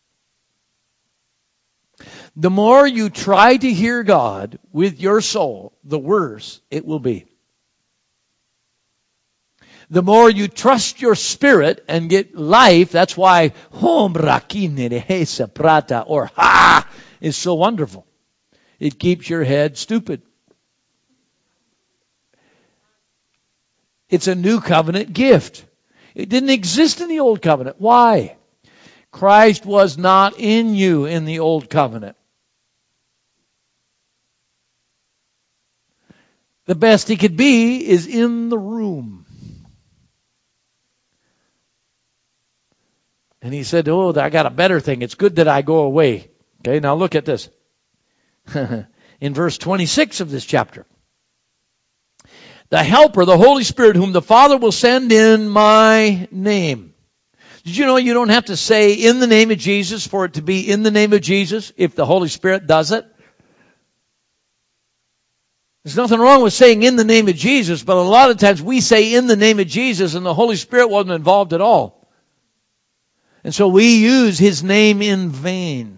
The more you try to hear God with your soul, the worse it will be. The more you trust your spirit and get life, that's why hom rakine de hesa prata or ha is so wonderful. It keeps your head stupid. It's a new covenant gift. It didn't exist in the old covenant. Why? Christ was not in you in the old covenant. The best he could be is in the room. And he said, oh, I got a better thing. It's good that I go away. Okay, now look at this. In verse twenty-six of this chapter. The Helper, the Holy Spirit, whom the Father will send in my name. Did you know you don't have to say in the name of Jesus for it to be in the name of Jesus if the Holy Spirit does it? There's nothing wrong with saying in the name of Jesus, but a lot of times we say in the name of Jesus and the Holy Spirit wasn't involved at all. And so we use His name in vain.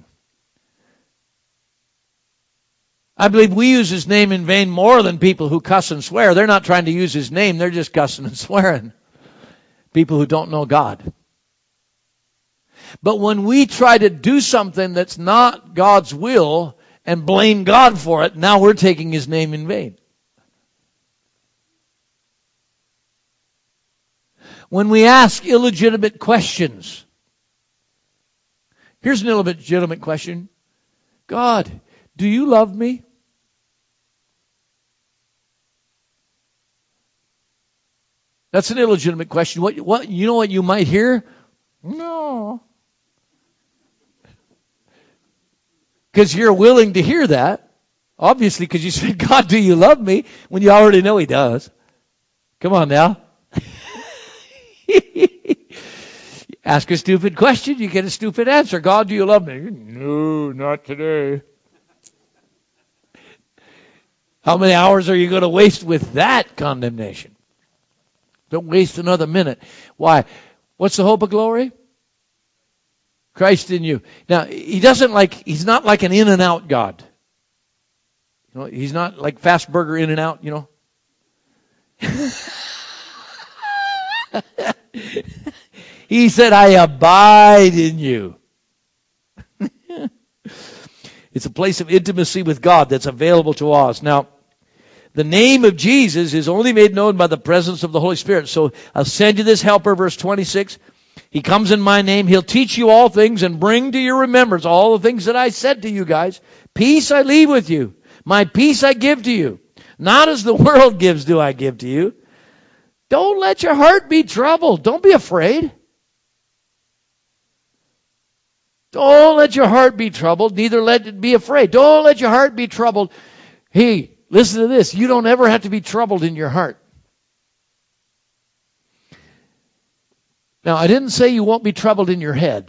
I believe we use His name in vain more than people who cuss and swear. They're not trying to use His name, they're just cussing and swearing. People who don't know God. But when we try to do something that's not God's will and blame God for it, now we're taking His name in vain. When we ask illegitimate questions. Here's an illegitimate question. God, do you love me? That's an illegitimate question. What, what, you know what you might hear? No. Because you're willing to hear that. Obviously, because you said, God, do you love me? When you already know He does. Come on now. Ask a stupid question, you get a stupid answer. God, do you love me? No, not today. How many hours are you going to waste with that condemnation? Don't waste another minute. Why? What's the hope of glory? Christ in you. Now, He doesn't like, He's not like an in and out God. You know, He's not like fast burger in and out, you know. He said, I abide in you. It's a place of intimacy with God that's available to us. Now, the name of Jesus is only made known by the presence of the Holy Spirit. So I'll send you this helper, verse twenty-six. He comes in my name. He'll teach you all things and bring to your remembrance all the things that I said to you guys. Peace I leave with you. My peace I give to you. Not as the world gives do I give to you. Don't let your heart be troubled. Don't be afraid. Don't let your heart be troubled. Neither let it be afraid. Don't let your heart be troubled. Hey, listen to this. You don't ever have to be troubled in your heart. Now, I didn't say you won't be troubled in your head.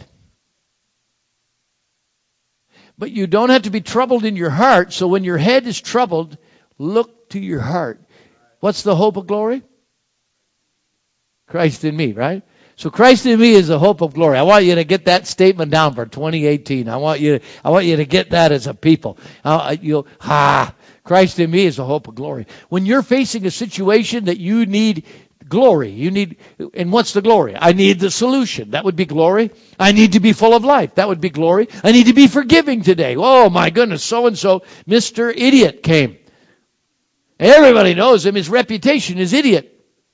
But you don't have to be troubled in your heart. So when your head is troubled, look to your heart. What's the hope of glory? Christ in me, right? So Christ in me is the hope of glory. I want you to get that statement down for twenty eighteen. I want you to, I want you to get that as a people. Uh, you'll, ah, Christ in me is the hope of glory. When you're facing a situation that you need glory, you need, and what's the glory? I need the solution. That would be glory. I need to be full of life. That would be glory. I need to be forgiving today. Oh my goodness, so-and-so, Mister Idiot came. Everybody knows him. His reputation is idiot.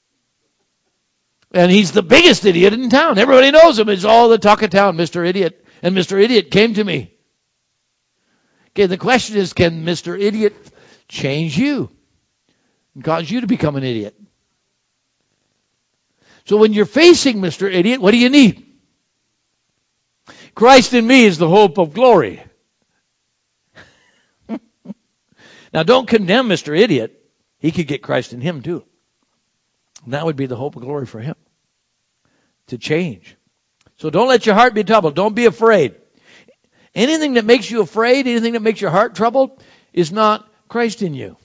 And he's the biggest idiot in town. Everybody knows him. He's all the talk of town, Mister Idiot. And Mister Idiot came to me. Okay, the question is, can Mister Idiot change you and cause you to become an idiot? So when you're facing Mister Idiot, what do you need? Christ in me is the hope of glory. Now don't condemn Mister Idiot. He could get Christ in him too. And that would be the hope of glory for him. To change. So don't let your heart be troubled. Don't be afraid. Anything that makes you afraid, anything that makes your heart troubled, is not Christ in you.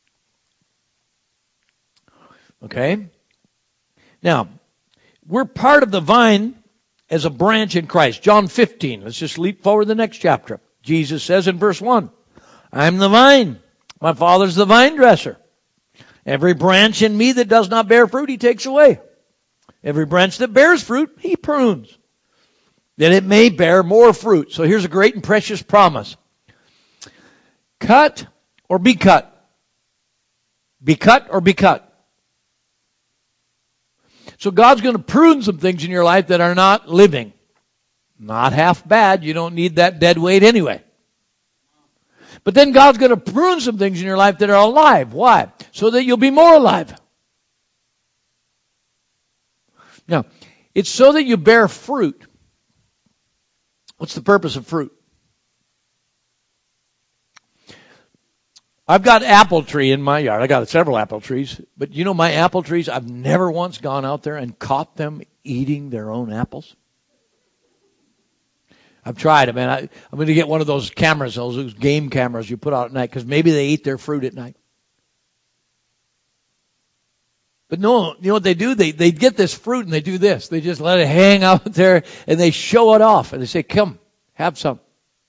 Okay? Now, we're part of the vine as a branch in Christ. John fifteen. Let's just leap forward to the next chapter. Jesus says in verse one, I'm the vine. My Father's the vine dresser. Every branch in me that does not bear fruit, He takes away. Every branch that bears fruit, He prunes, that it may bear more fruit. So here's a great and precious promise. Cut or be cut. Be cut or be cut. So God's going to prune some things in your life that are not living. Not half bad. You don't need that dead weight anyway. But then God's going to prune some things in your life that are alive. Why? So that you'll be more alive. Now, it's so that you bear fruit. What's the purpose of fruit? I've got apple tree in my yard. I got several apple trees. But you know my apple trees, I've never once gone out there and caught them eating their own apples. I've tried it, man. I, I'm going to get one of those cameras, those game cameras you put out at night, because maybe they eat their fruit at night. But no, you know what they do? They they get this fruit and they do this. They just let it hang out there and they show it off. And they say, come, have some.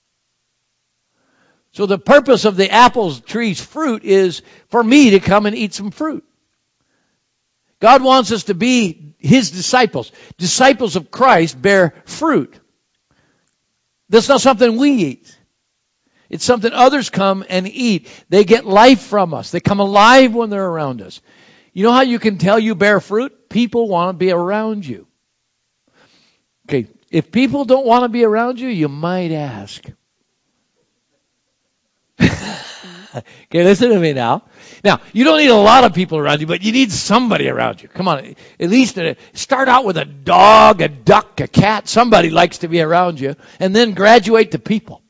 So the purpose of the apple tree's fruit is for me to come and eat some fruit. God wants us to be His disciples. Disciples of Christ bear fruit. That's not something we eat. It's something others come and eat. They get life from us. They come alive when they're around us. You know how you can tell you bear fruit? People want to be around you. Okay, if people don't want to be around you, you might ask. Okay, listen to me now. Now, you don't need a lot of people around you, but you need somebody around you. Come on, at least uh, start out with a dog, a duck, a cat. Somebody likes to be around you, and then graduate to people.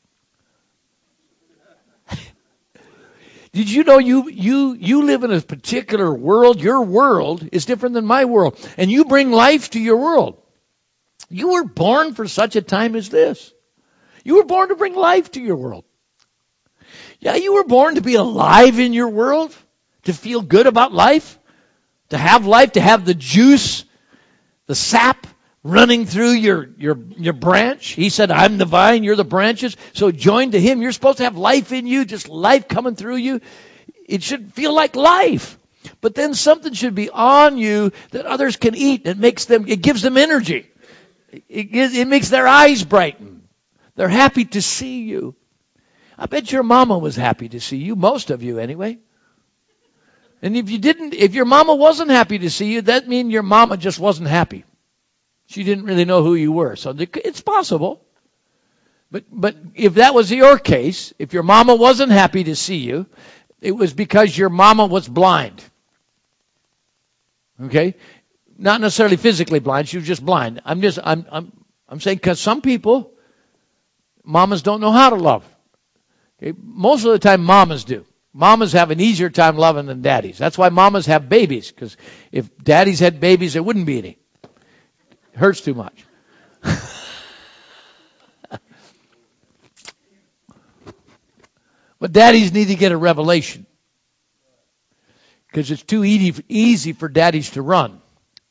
Did you know you you you live in a particular world? Your world is different than my world, and you bring life to your world. You were born for such a time as this. You were born to bring life to your world. Yeah, you were born to be alive in your world, to feel good about life, to have life, to have the juice, the sap running through your, your, your branch. He said, I'm the vine, you're the branches. So joined to Him. You're supposed to have life in you, just life coming through you. It should feel like life. But then something should be on you that others can eat. It makes them, it gives them energy. It, it, it makes their eyes brighten. They're happy to see you. I bet your mama was happy to see you, most of you anyway. And if you didn't, if your mama wasn't happy to see you, that means your mama just wasn't happy. She didn't really know who you were. So it's possible. But, but if that was your case, if your mama wasn't happy to see you, it was because your mama was blind. Okay? Not necessarily physically blind, she was just blind. I'm just, I'm, I'm, I'm saying because some people, mamas don't know how to love. Okay? Most of the time mamas do. Mamas have an easier time loving than daddies. That's why mamas have babies, because if daddies had babies, there wouldn't be any. It hurts too much. But daddies need to get a revelation, because it's too easy, easy for daddies to run.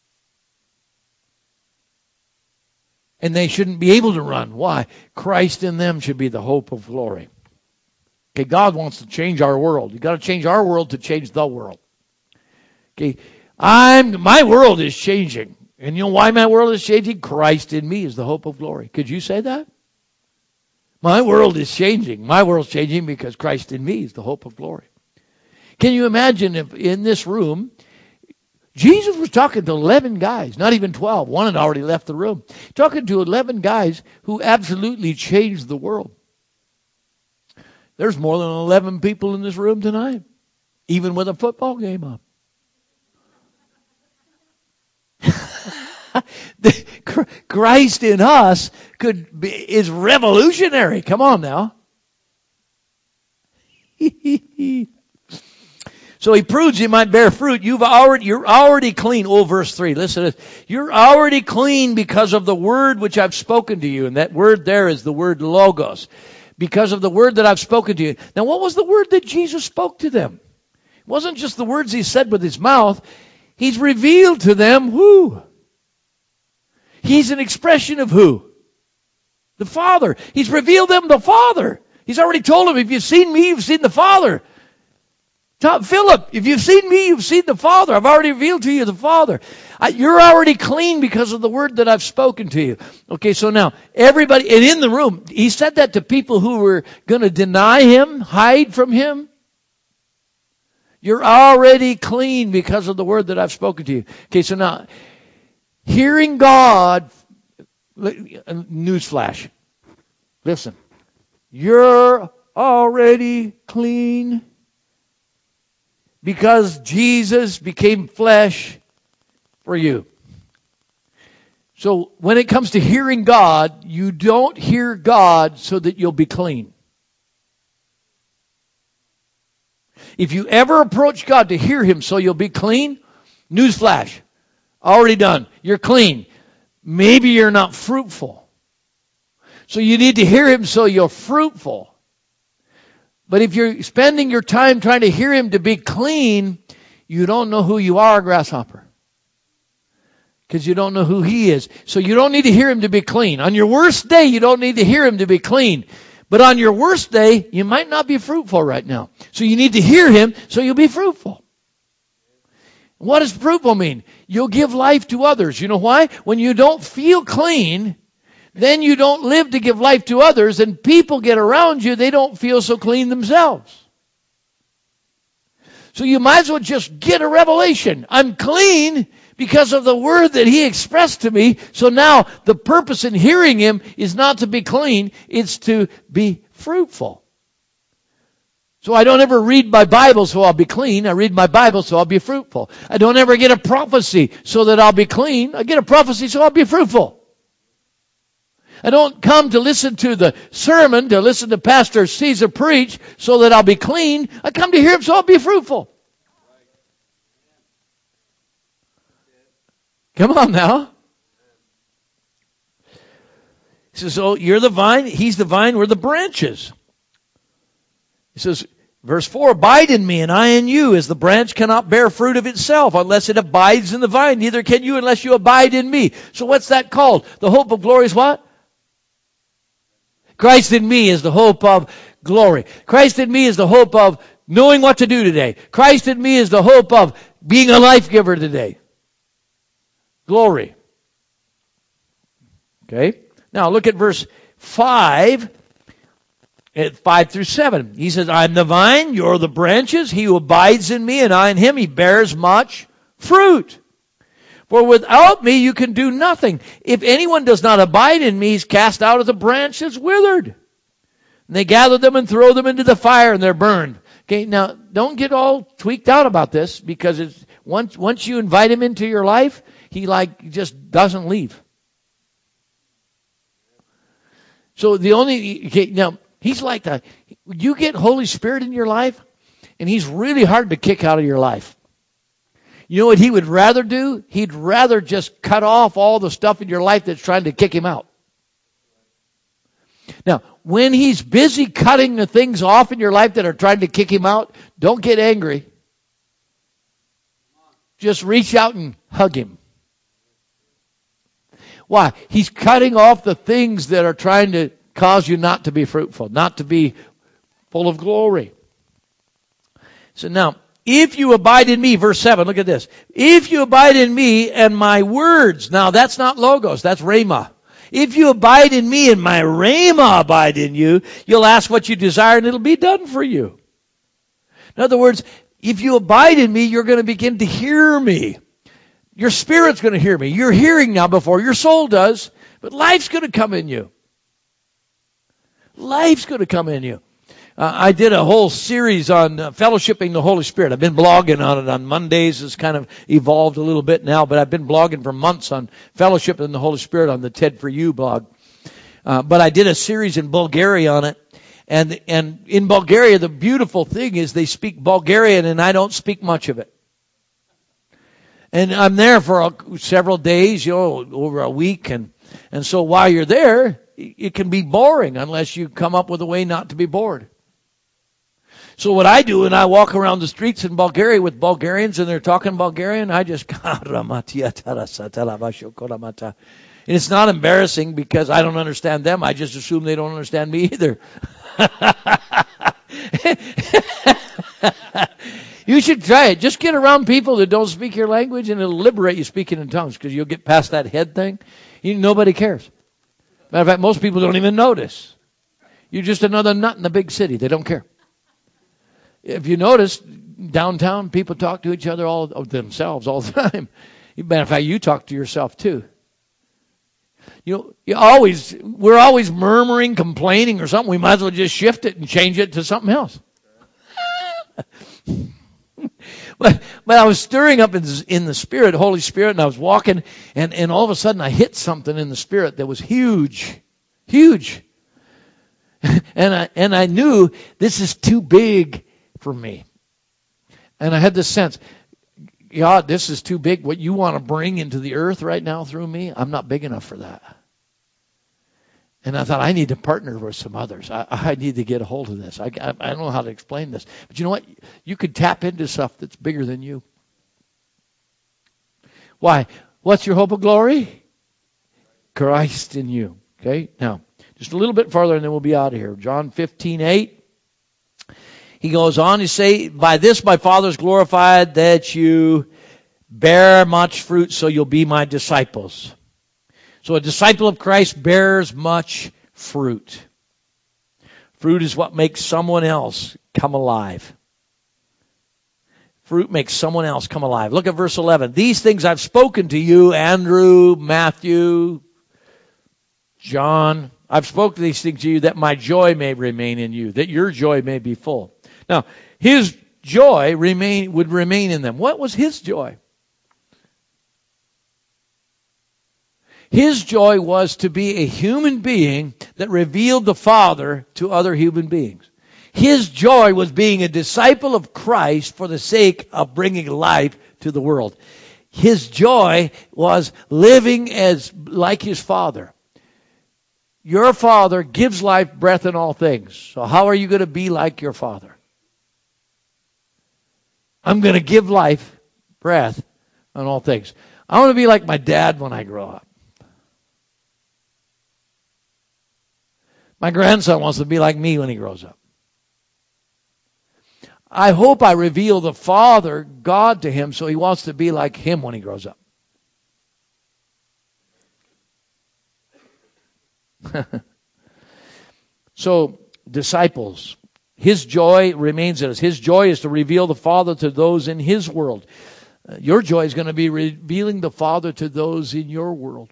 And they shouldn't be able to run. Why? Christ in them should be the hope of glory. Okay, God wants to change our world. You've got to change our world to change the world. Okay, I'm my world is changing. And you know why my world is changing? Christ in me is the hope of glory. Could you say that? My world is changing. My world's changing because Christ in me is the hope of glory. Can you imagine if in this room, Jesus was talking to eleven guys, not even twelve. One had already left the room. Talking to eleven guys who absolutely changed the world. There's more than eleven people in this room tonight, even with a football game on. Christ in us could be, is revolutionary. Come on now. So He proves you might bear fruit. You've already, you're already clean. Oh, verse three. Listen to this. You're already clean because of the word which I've spoken to you. And that word there is the word logos. Because of the word that I've spoken to you. Now, what was the word that Jesus spoke to them? It wasn't just the words He said with His mouth. He's revealed to them who? He's an expression of who? The Father. He's revealed them the Father. He's already told them, if you've seen me, you've seen the Father. Tom, Philip, if you've seen me, you've seen the Father. I've already revealed to you the Father. I, you're already clean because of the word that I've spoken to you. Okay, so now, everybody, and in the room, he said that to people who were going to deny him, hide from him. You're already clean because of the word that I've spoken to you. Okay, so now, hearing God, newsflash. Listen, you're already clean because Jesus became flesh for you. So when it comes to hearing God, you don't hear God so that you'll be clean. If you ever approach God to hear Him so you'll be clean, newsflash, already done. You're clean. Maybe you're not fruitful. So you need to hear Him so you're fruitful. But if you're spending your time trying to hear Him to be clean, you don't know who you are, grasshopper. Because you don't know who He is. So you don't need to hear Him to be clean. On your worst day, you don't need to hear Him to be clean. But on your worst day, you might not be fruitful right now. So you need to hear Him so you'll be fruitful. What does fruitful mean? You'll give life to others. You know why? When you don't feel clean, then you don't live to give life to others, and people get around you, they don't feel so clean themselves. So you might as well just get a revelation. I'm clean because of the word that He expressed to me. So now the purpose in hearing Him is not to be clean, it's to be fruitful. So I don't ever read my Bible so I'll be clean. I read my Bible so I'll be fruitful. I don't ever get a prophecy so that I'll be clean. I get a prophecy so I'll be fruitful. I don't come to listen to the sermon, to listen to Pastor Caesar preach so that I'll be clean. I come to hear him so I'll be fruitful. Come on now. He says, oh, you're the vine, he's the vine, we're the branches. He says, verse four, abide in me and I in you, as the branch cannot bear fruit of itself unless it abides in the vine. Neither can you unless you abide in me. So what's that called? The hope of glory is what? Christ in me is the hope of glory. Christ in me is the hope of knowing what to do today. Christ in me is the hope of being a life giver today. Glory. Okay. Now look at verse five. At five through seven. He says, I'm the vine, you're the branches. He who abides in me and I in him, he bears much fruit. For without me you can do nothing. If anyone does not abide in me, he's cast out as a branch that's withered. And they gather them and throw them into the fire and they're burned. Okay, now don't get all tweaked out about this, because it's once once you invite him into your life, he like just doesn't leave. So the only okay, now he's like the you get Holy Spirit in your life, and he's really hard to kick out of your life. You know what he would rather do? He'd rather just cut off all the stuff in your life that's trying to kick him out. Now, when he's busy cutting the things off in your life that are trying to kick him out, don't get angry. Just reach out and hug him. Why? He's cutting off the things that are trying to cause you not to be fruitful, not to be full of glory. So now, if you abide in me, verse seven, look at this. If you abide in me and my words, now that's not logos, that's rhema. If you abide in me and my rhema abide in you, you'll ask what you desire and it'll be done for you. In other words, if you abide in me, you're going to begin to hear me. Your spirit's going to hear me. You're hearing now before your soul does, but life's going to come in you. Life's going to come in you. Uh, I did a whole series on uh, fellowshipping the Holy Spirit. I've been blogging on it on Mondays. It's kind of evolved a little bit now, but I've been blogging for months on fellowshipping the Holy Spirit on the Ted For You blog. Uh, but I did a series in Bulgaria on it. And, and in Bulgaria, the beautiful thing is they speak Bulgarian and I don't speak much of it. And I'm there for a, several days, you know, over a week. And, and so while you're there, it can be boring unless you come up with a way not to be bored. So what I do, and I walk around the streets in Bulgaria with Bulgarians and they're talking Bulgarian, I just, and it's not embarrassing because I don't understand them. I just assume they don't understand me either. You should try it. Just get around people that don't speak your language, and it'll liberate you speaking in tongues, because you'll get past that head thing. You, nobody cares. Matter of fact, most people don't even notice. You're just another nut in the big city. They don't care. If you notice, downtown, people talk to each other all of themselves all the time. Matter of fact, you talk to yourself too. You know, you always, we're always murmuring, complaining or something. We might as well just shift it and change it to something else. but, but I was stirring up in, in the Spirit, Holy Spirit, and I was walking, and, and all of a sudden I hit something in the Spirit that was huge, huge. and I, and I knew this is too big for me. And I had this sense, God, this is too big. What you want to bring into the earth right now through me, I'm not big enough for that. And I thought, I need to partner with some others. I, I need to get a hold of this. I, I, I don't know how to explain this. But you know what? You could tap into stuff that's bigger than you. Why? What's your hope of glory? Christ in you. Okay? Now, just a little bit farther and then we'll be out of here. John fifteen eight. He goes on to say, by this my Father is glorified, that you bear much fruit, so you'll be my disciples. So a disciple of Christ bears much fruit. Fruit is what makes someone else come alive. Fruit makes someone else come alive. Look at verse eleven. These things I've spoken to you, Andrew, Matthew, John. I've spoken these things to you that my joy may remain in you, that your joy may be full. Now, his joy remain would remain in them. What was his joy? His joy was to be a human being that revealed the Father to other human beings. His joy was being a disciple of Christ for the sake of bringing life to the world. His joy was living as like his Father. Your Father gives life, breath, and all things. So how are you going to be like your Father? I'm going to give life, breath, and all things. I want to be like my dad when I grow up. My grandson wants to be like me when he grows up. I hope I reveal the Father, God, to him, so he wants to be like him when he grows up. So, disciples, his joy remains in us. His joy is to reveal the Father to those in his world. Uh, your joy is going to be revealing the Father to those in your world.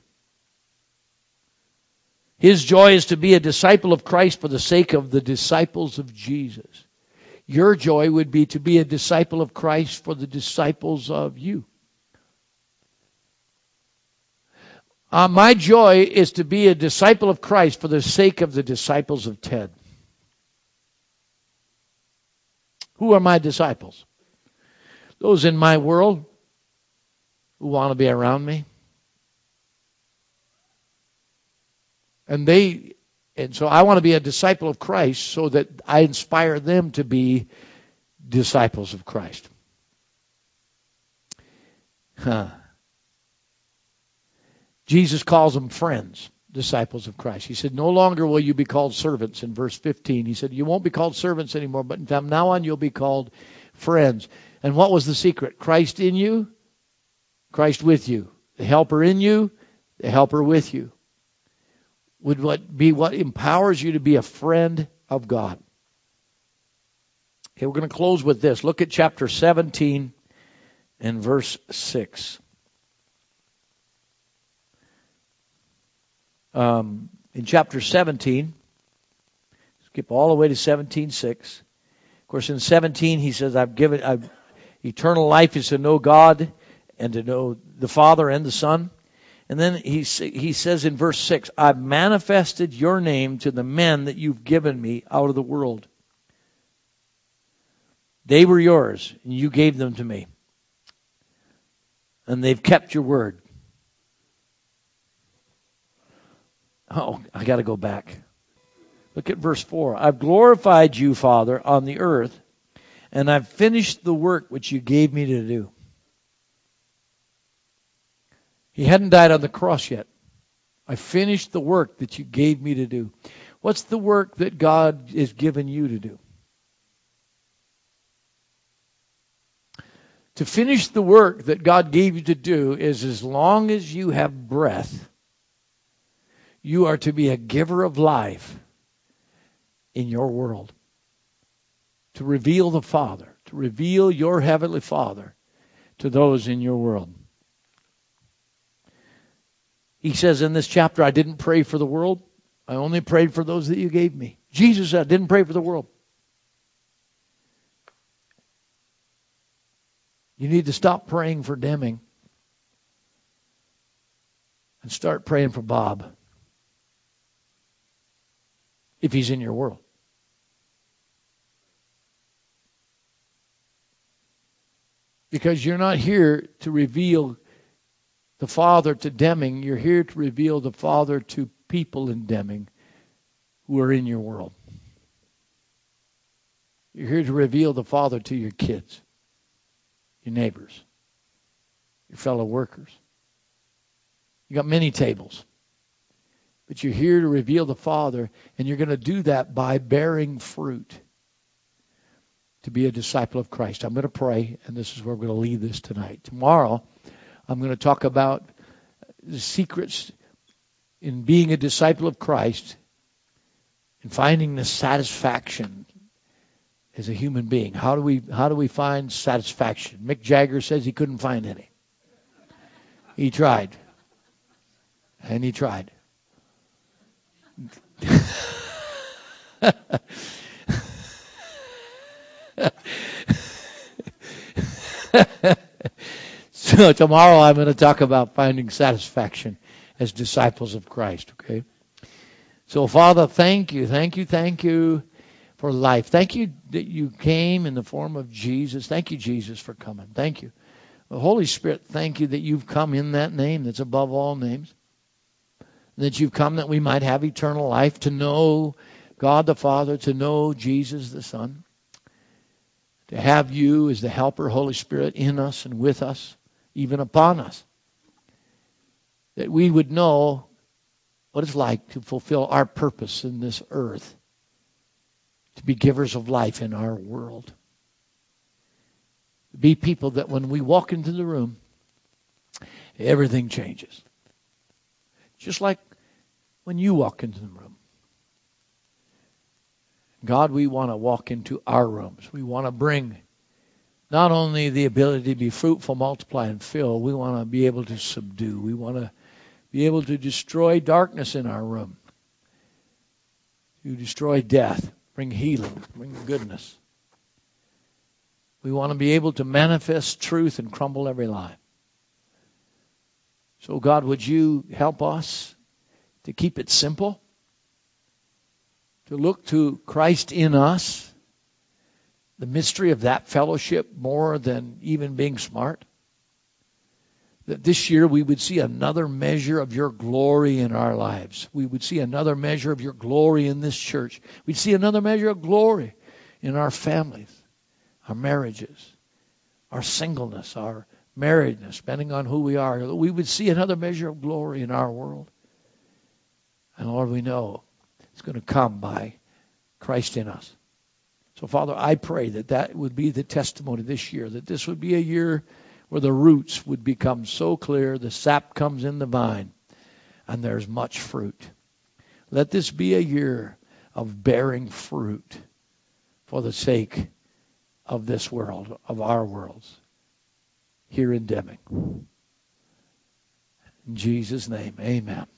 His joy is to be a disciple of Christ for the sake of the disciples of Jesus. Your joy would be to be a disciple of Christ for the disciples of you. Uh, my joy is to be a disciple of Christ for the sake of the disciples of Ted. Who are my disciples? Those in my world who want to be around me. And they, and so I want to be a disciple of Christ so that I inspire them to be disciples of Christ. Huh. Jesus calls them friends, disciples of Christ. He said, no longer will you be called servants in verse fifteen. He said, you won't be called servants anymore, but from now on you'll be called friends. And what was the secret? Christ in you, Christ with you. The helper in you, the helper with you. Would what be what empowers you to be a friend of God. Okay, we're going to close with this. Look at chapter seventeen and verse six. Um, in chapter seventeen, skip all the way to seventeen six. Of course, in seventeen, he says, I've given, I've, eternal life is to know God and to know the Father and the Son. And then he, he says in verse six, I've manifested your name to the men that you've given me out of the world. They were yours, and you gave them to me. And they've kept your word. Oh, I got to go back. Look at verse four. I've glorified you, Father, on the earth, and I've finished the work which you gave me to do. He hadn't died on the cross yet. I finished the work that you gave me to do. What's the work that God has given you to do? To finish the work that God gave you to do is, as long as you have breath, you are to be a giver of life in your world. To reveal the Father, to reveal your Heavenly Father to those in your world. He says in this chapter, I didn't pray for the world. I only prayed for those that you gave me. Jesus said, I didn't pray for the world. You need to stop praying for Deming and start praying for Bob, if he's in your world. Because you're not here to reveal the Father to Deming. You're here to reveal the Father to people in Deming who are in your world. You're here to reveal the Father to your kids, your neighbors, your fellow workers. You got many tables. But you're here to reveal the Father, and you're going to do that by bearing fruit to be a disciple of Christ. I'm going to pray, and this is where we're going to leave this tonight. Tomorrow, I'm going to talk about the secrets in being a disciple of Christ and finding the satisfaction as a human being. How do we how do we find satisfaction? Mick Jagger says he couldn't find any. He tried. And he tried. So tomorrow I'm going to talk about finding satisfaction as disciples of Christ, okay? So Father, thank you, thank you, thank you for life. Thank you that you came in the form of Jesus. Thank you, Jesus, for coming. Thank you. The Holy Spirit, thank you that you've come in that name that's above all names. That you've come that we might have eternal life, to know God the Father, to know Jesus the Son. To have you as the helper, Holy Spirit, in us and with us, even upon us. That we would know what it's like to fulfill our purpose in this earth. To be givers of life in our world. To be people that when we walk into the room, everything changes. Just like when you walk into the room. God, we want to walk into our rooms. We want to bring not only the ability to be fruitful, multiply, and fill. We want to be able to subdue. We want to be able to destroy darkness in our room. To destroy death. Bring healing. Bring goodness. We want to be able to manifest truth and crumble every lie. So God, would you help us to keep it simple? To look to Christ in us, the mystery of that fellowship more than even being smart. That this year we would see another measure of your glory in our lives. We would see another measure of your glory in this church. We'd see another measure of glory in our families, our marriages, our singleness, our marriedness, depending on who we are. We would see another measure of glory in our world. And Lord, we know it's going to come by Christ in us. So, Father, I pray that that would be the testimony this year, that this would be a year where the roots would become so clear, the sap comes in the vine, and there's much fruit. Let this be a year of bearing fruit for the sake of this world, of our worlds, here in Deming. In Jesus' name, amen.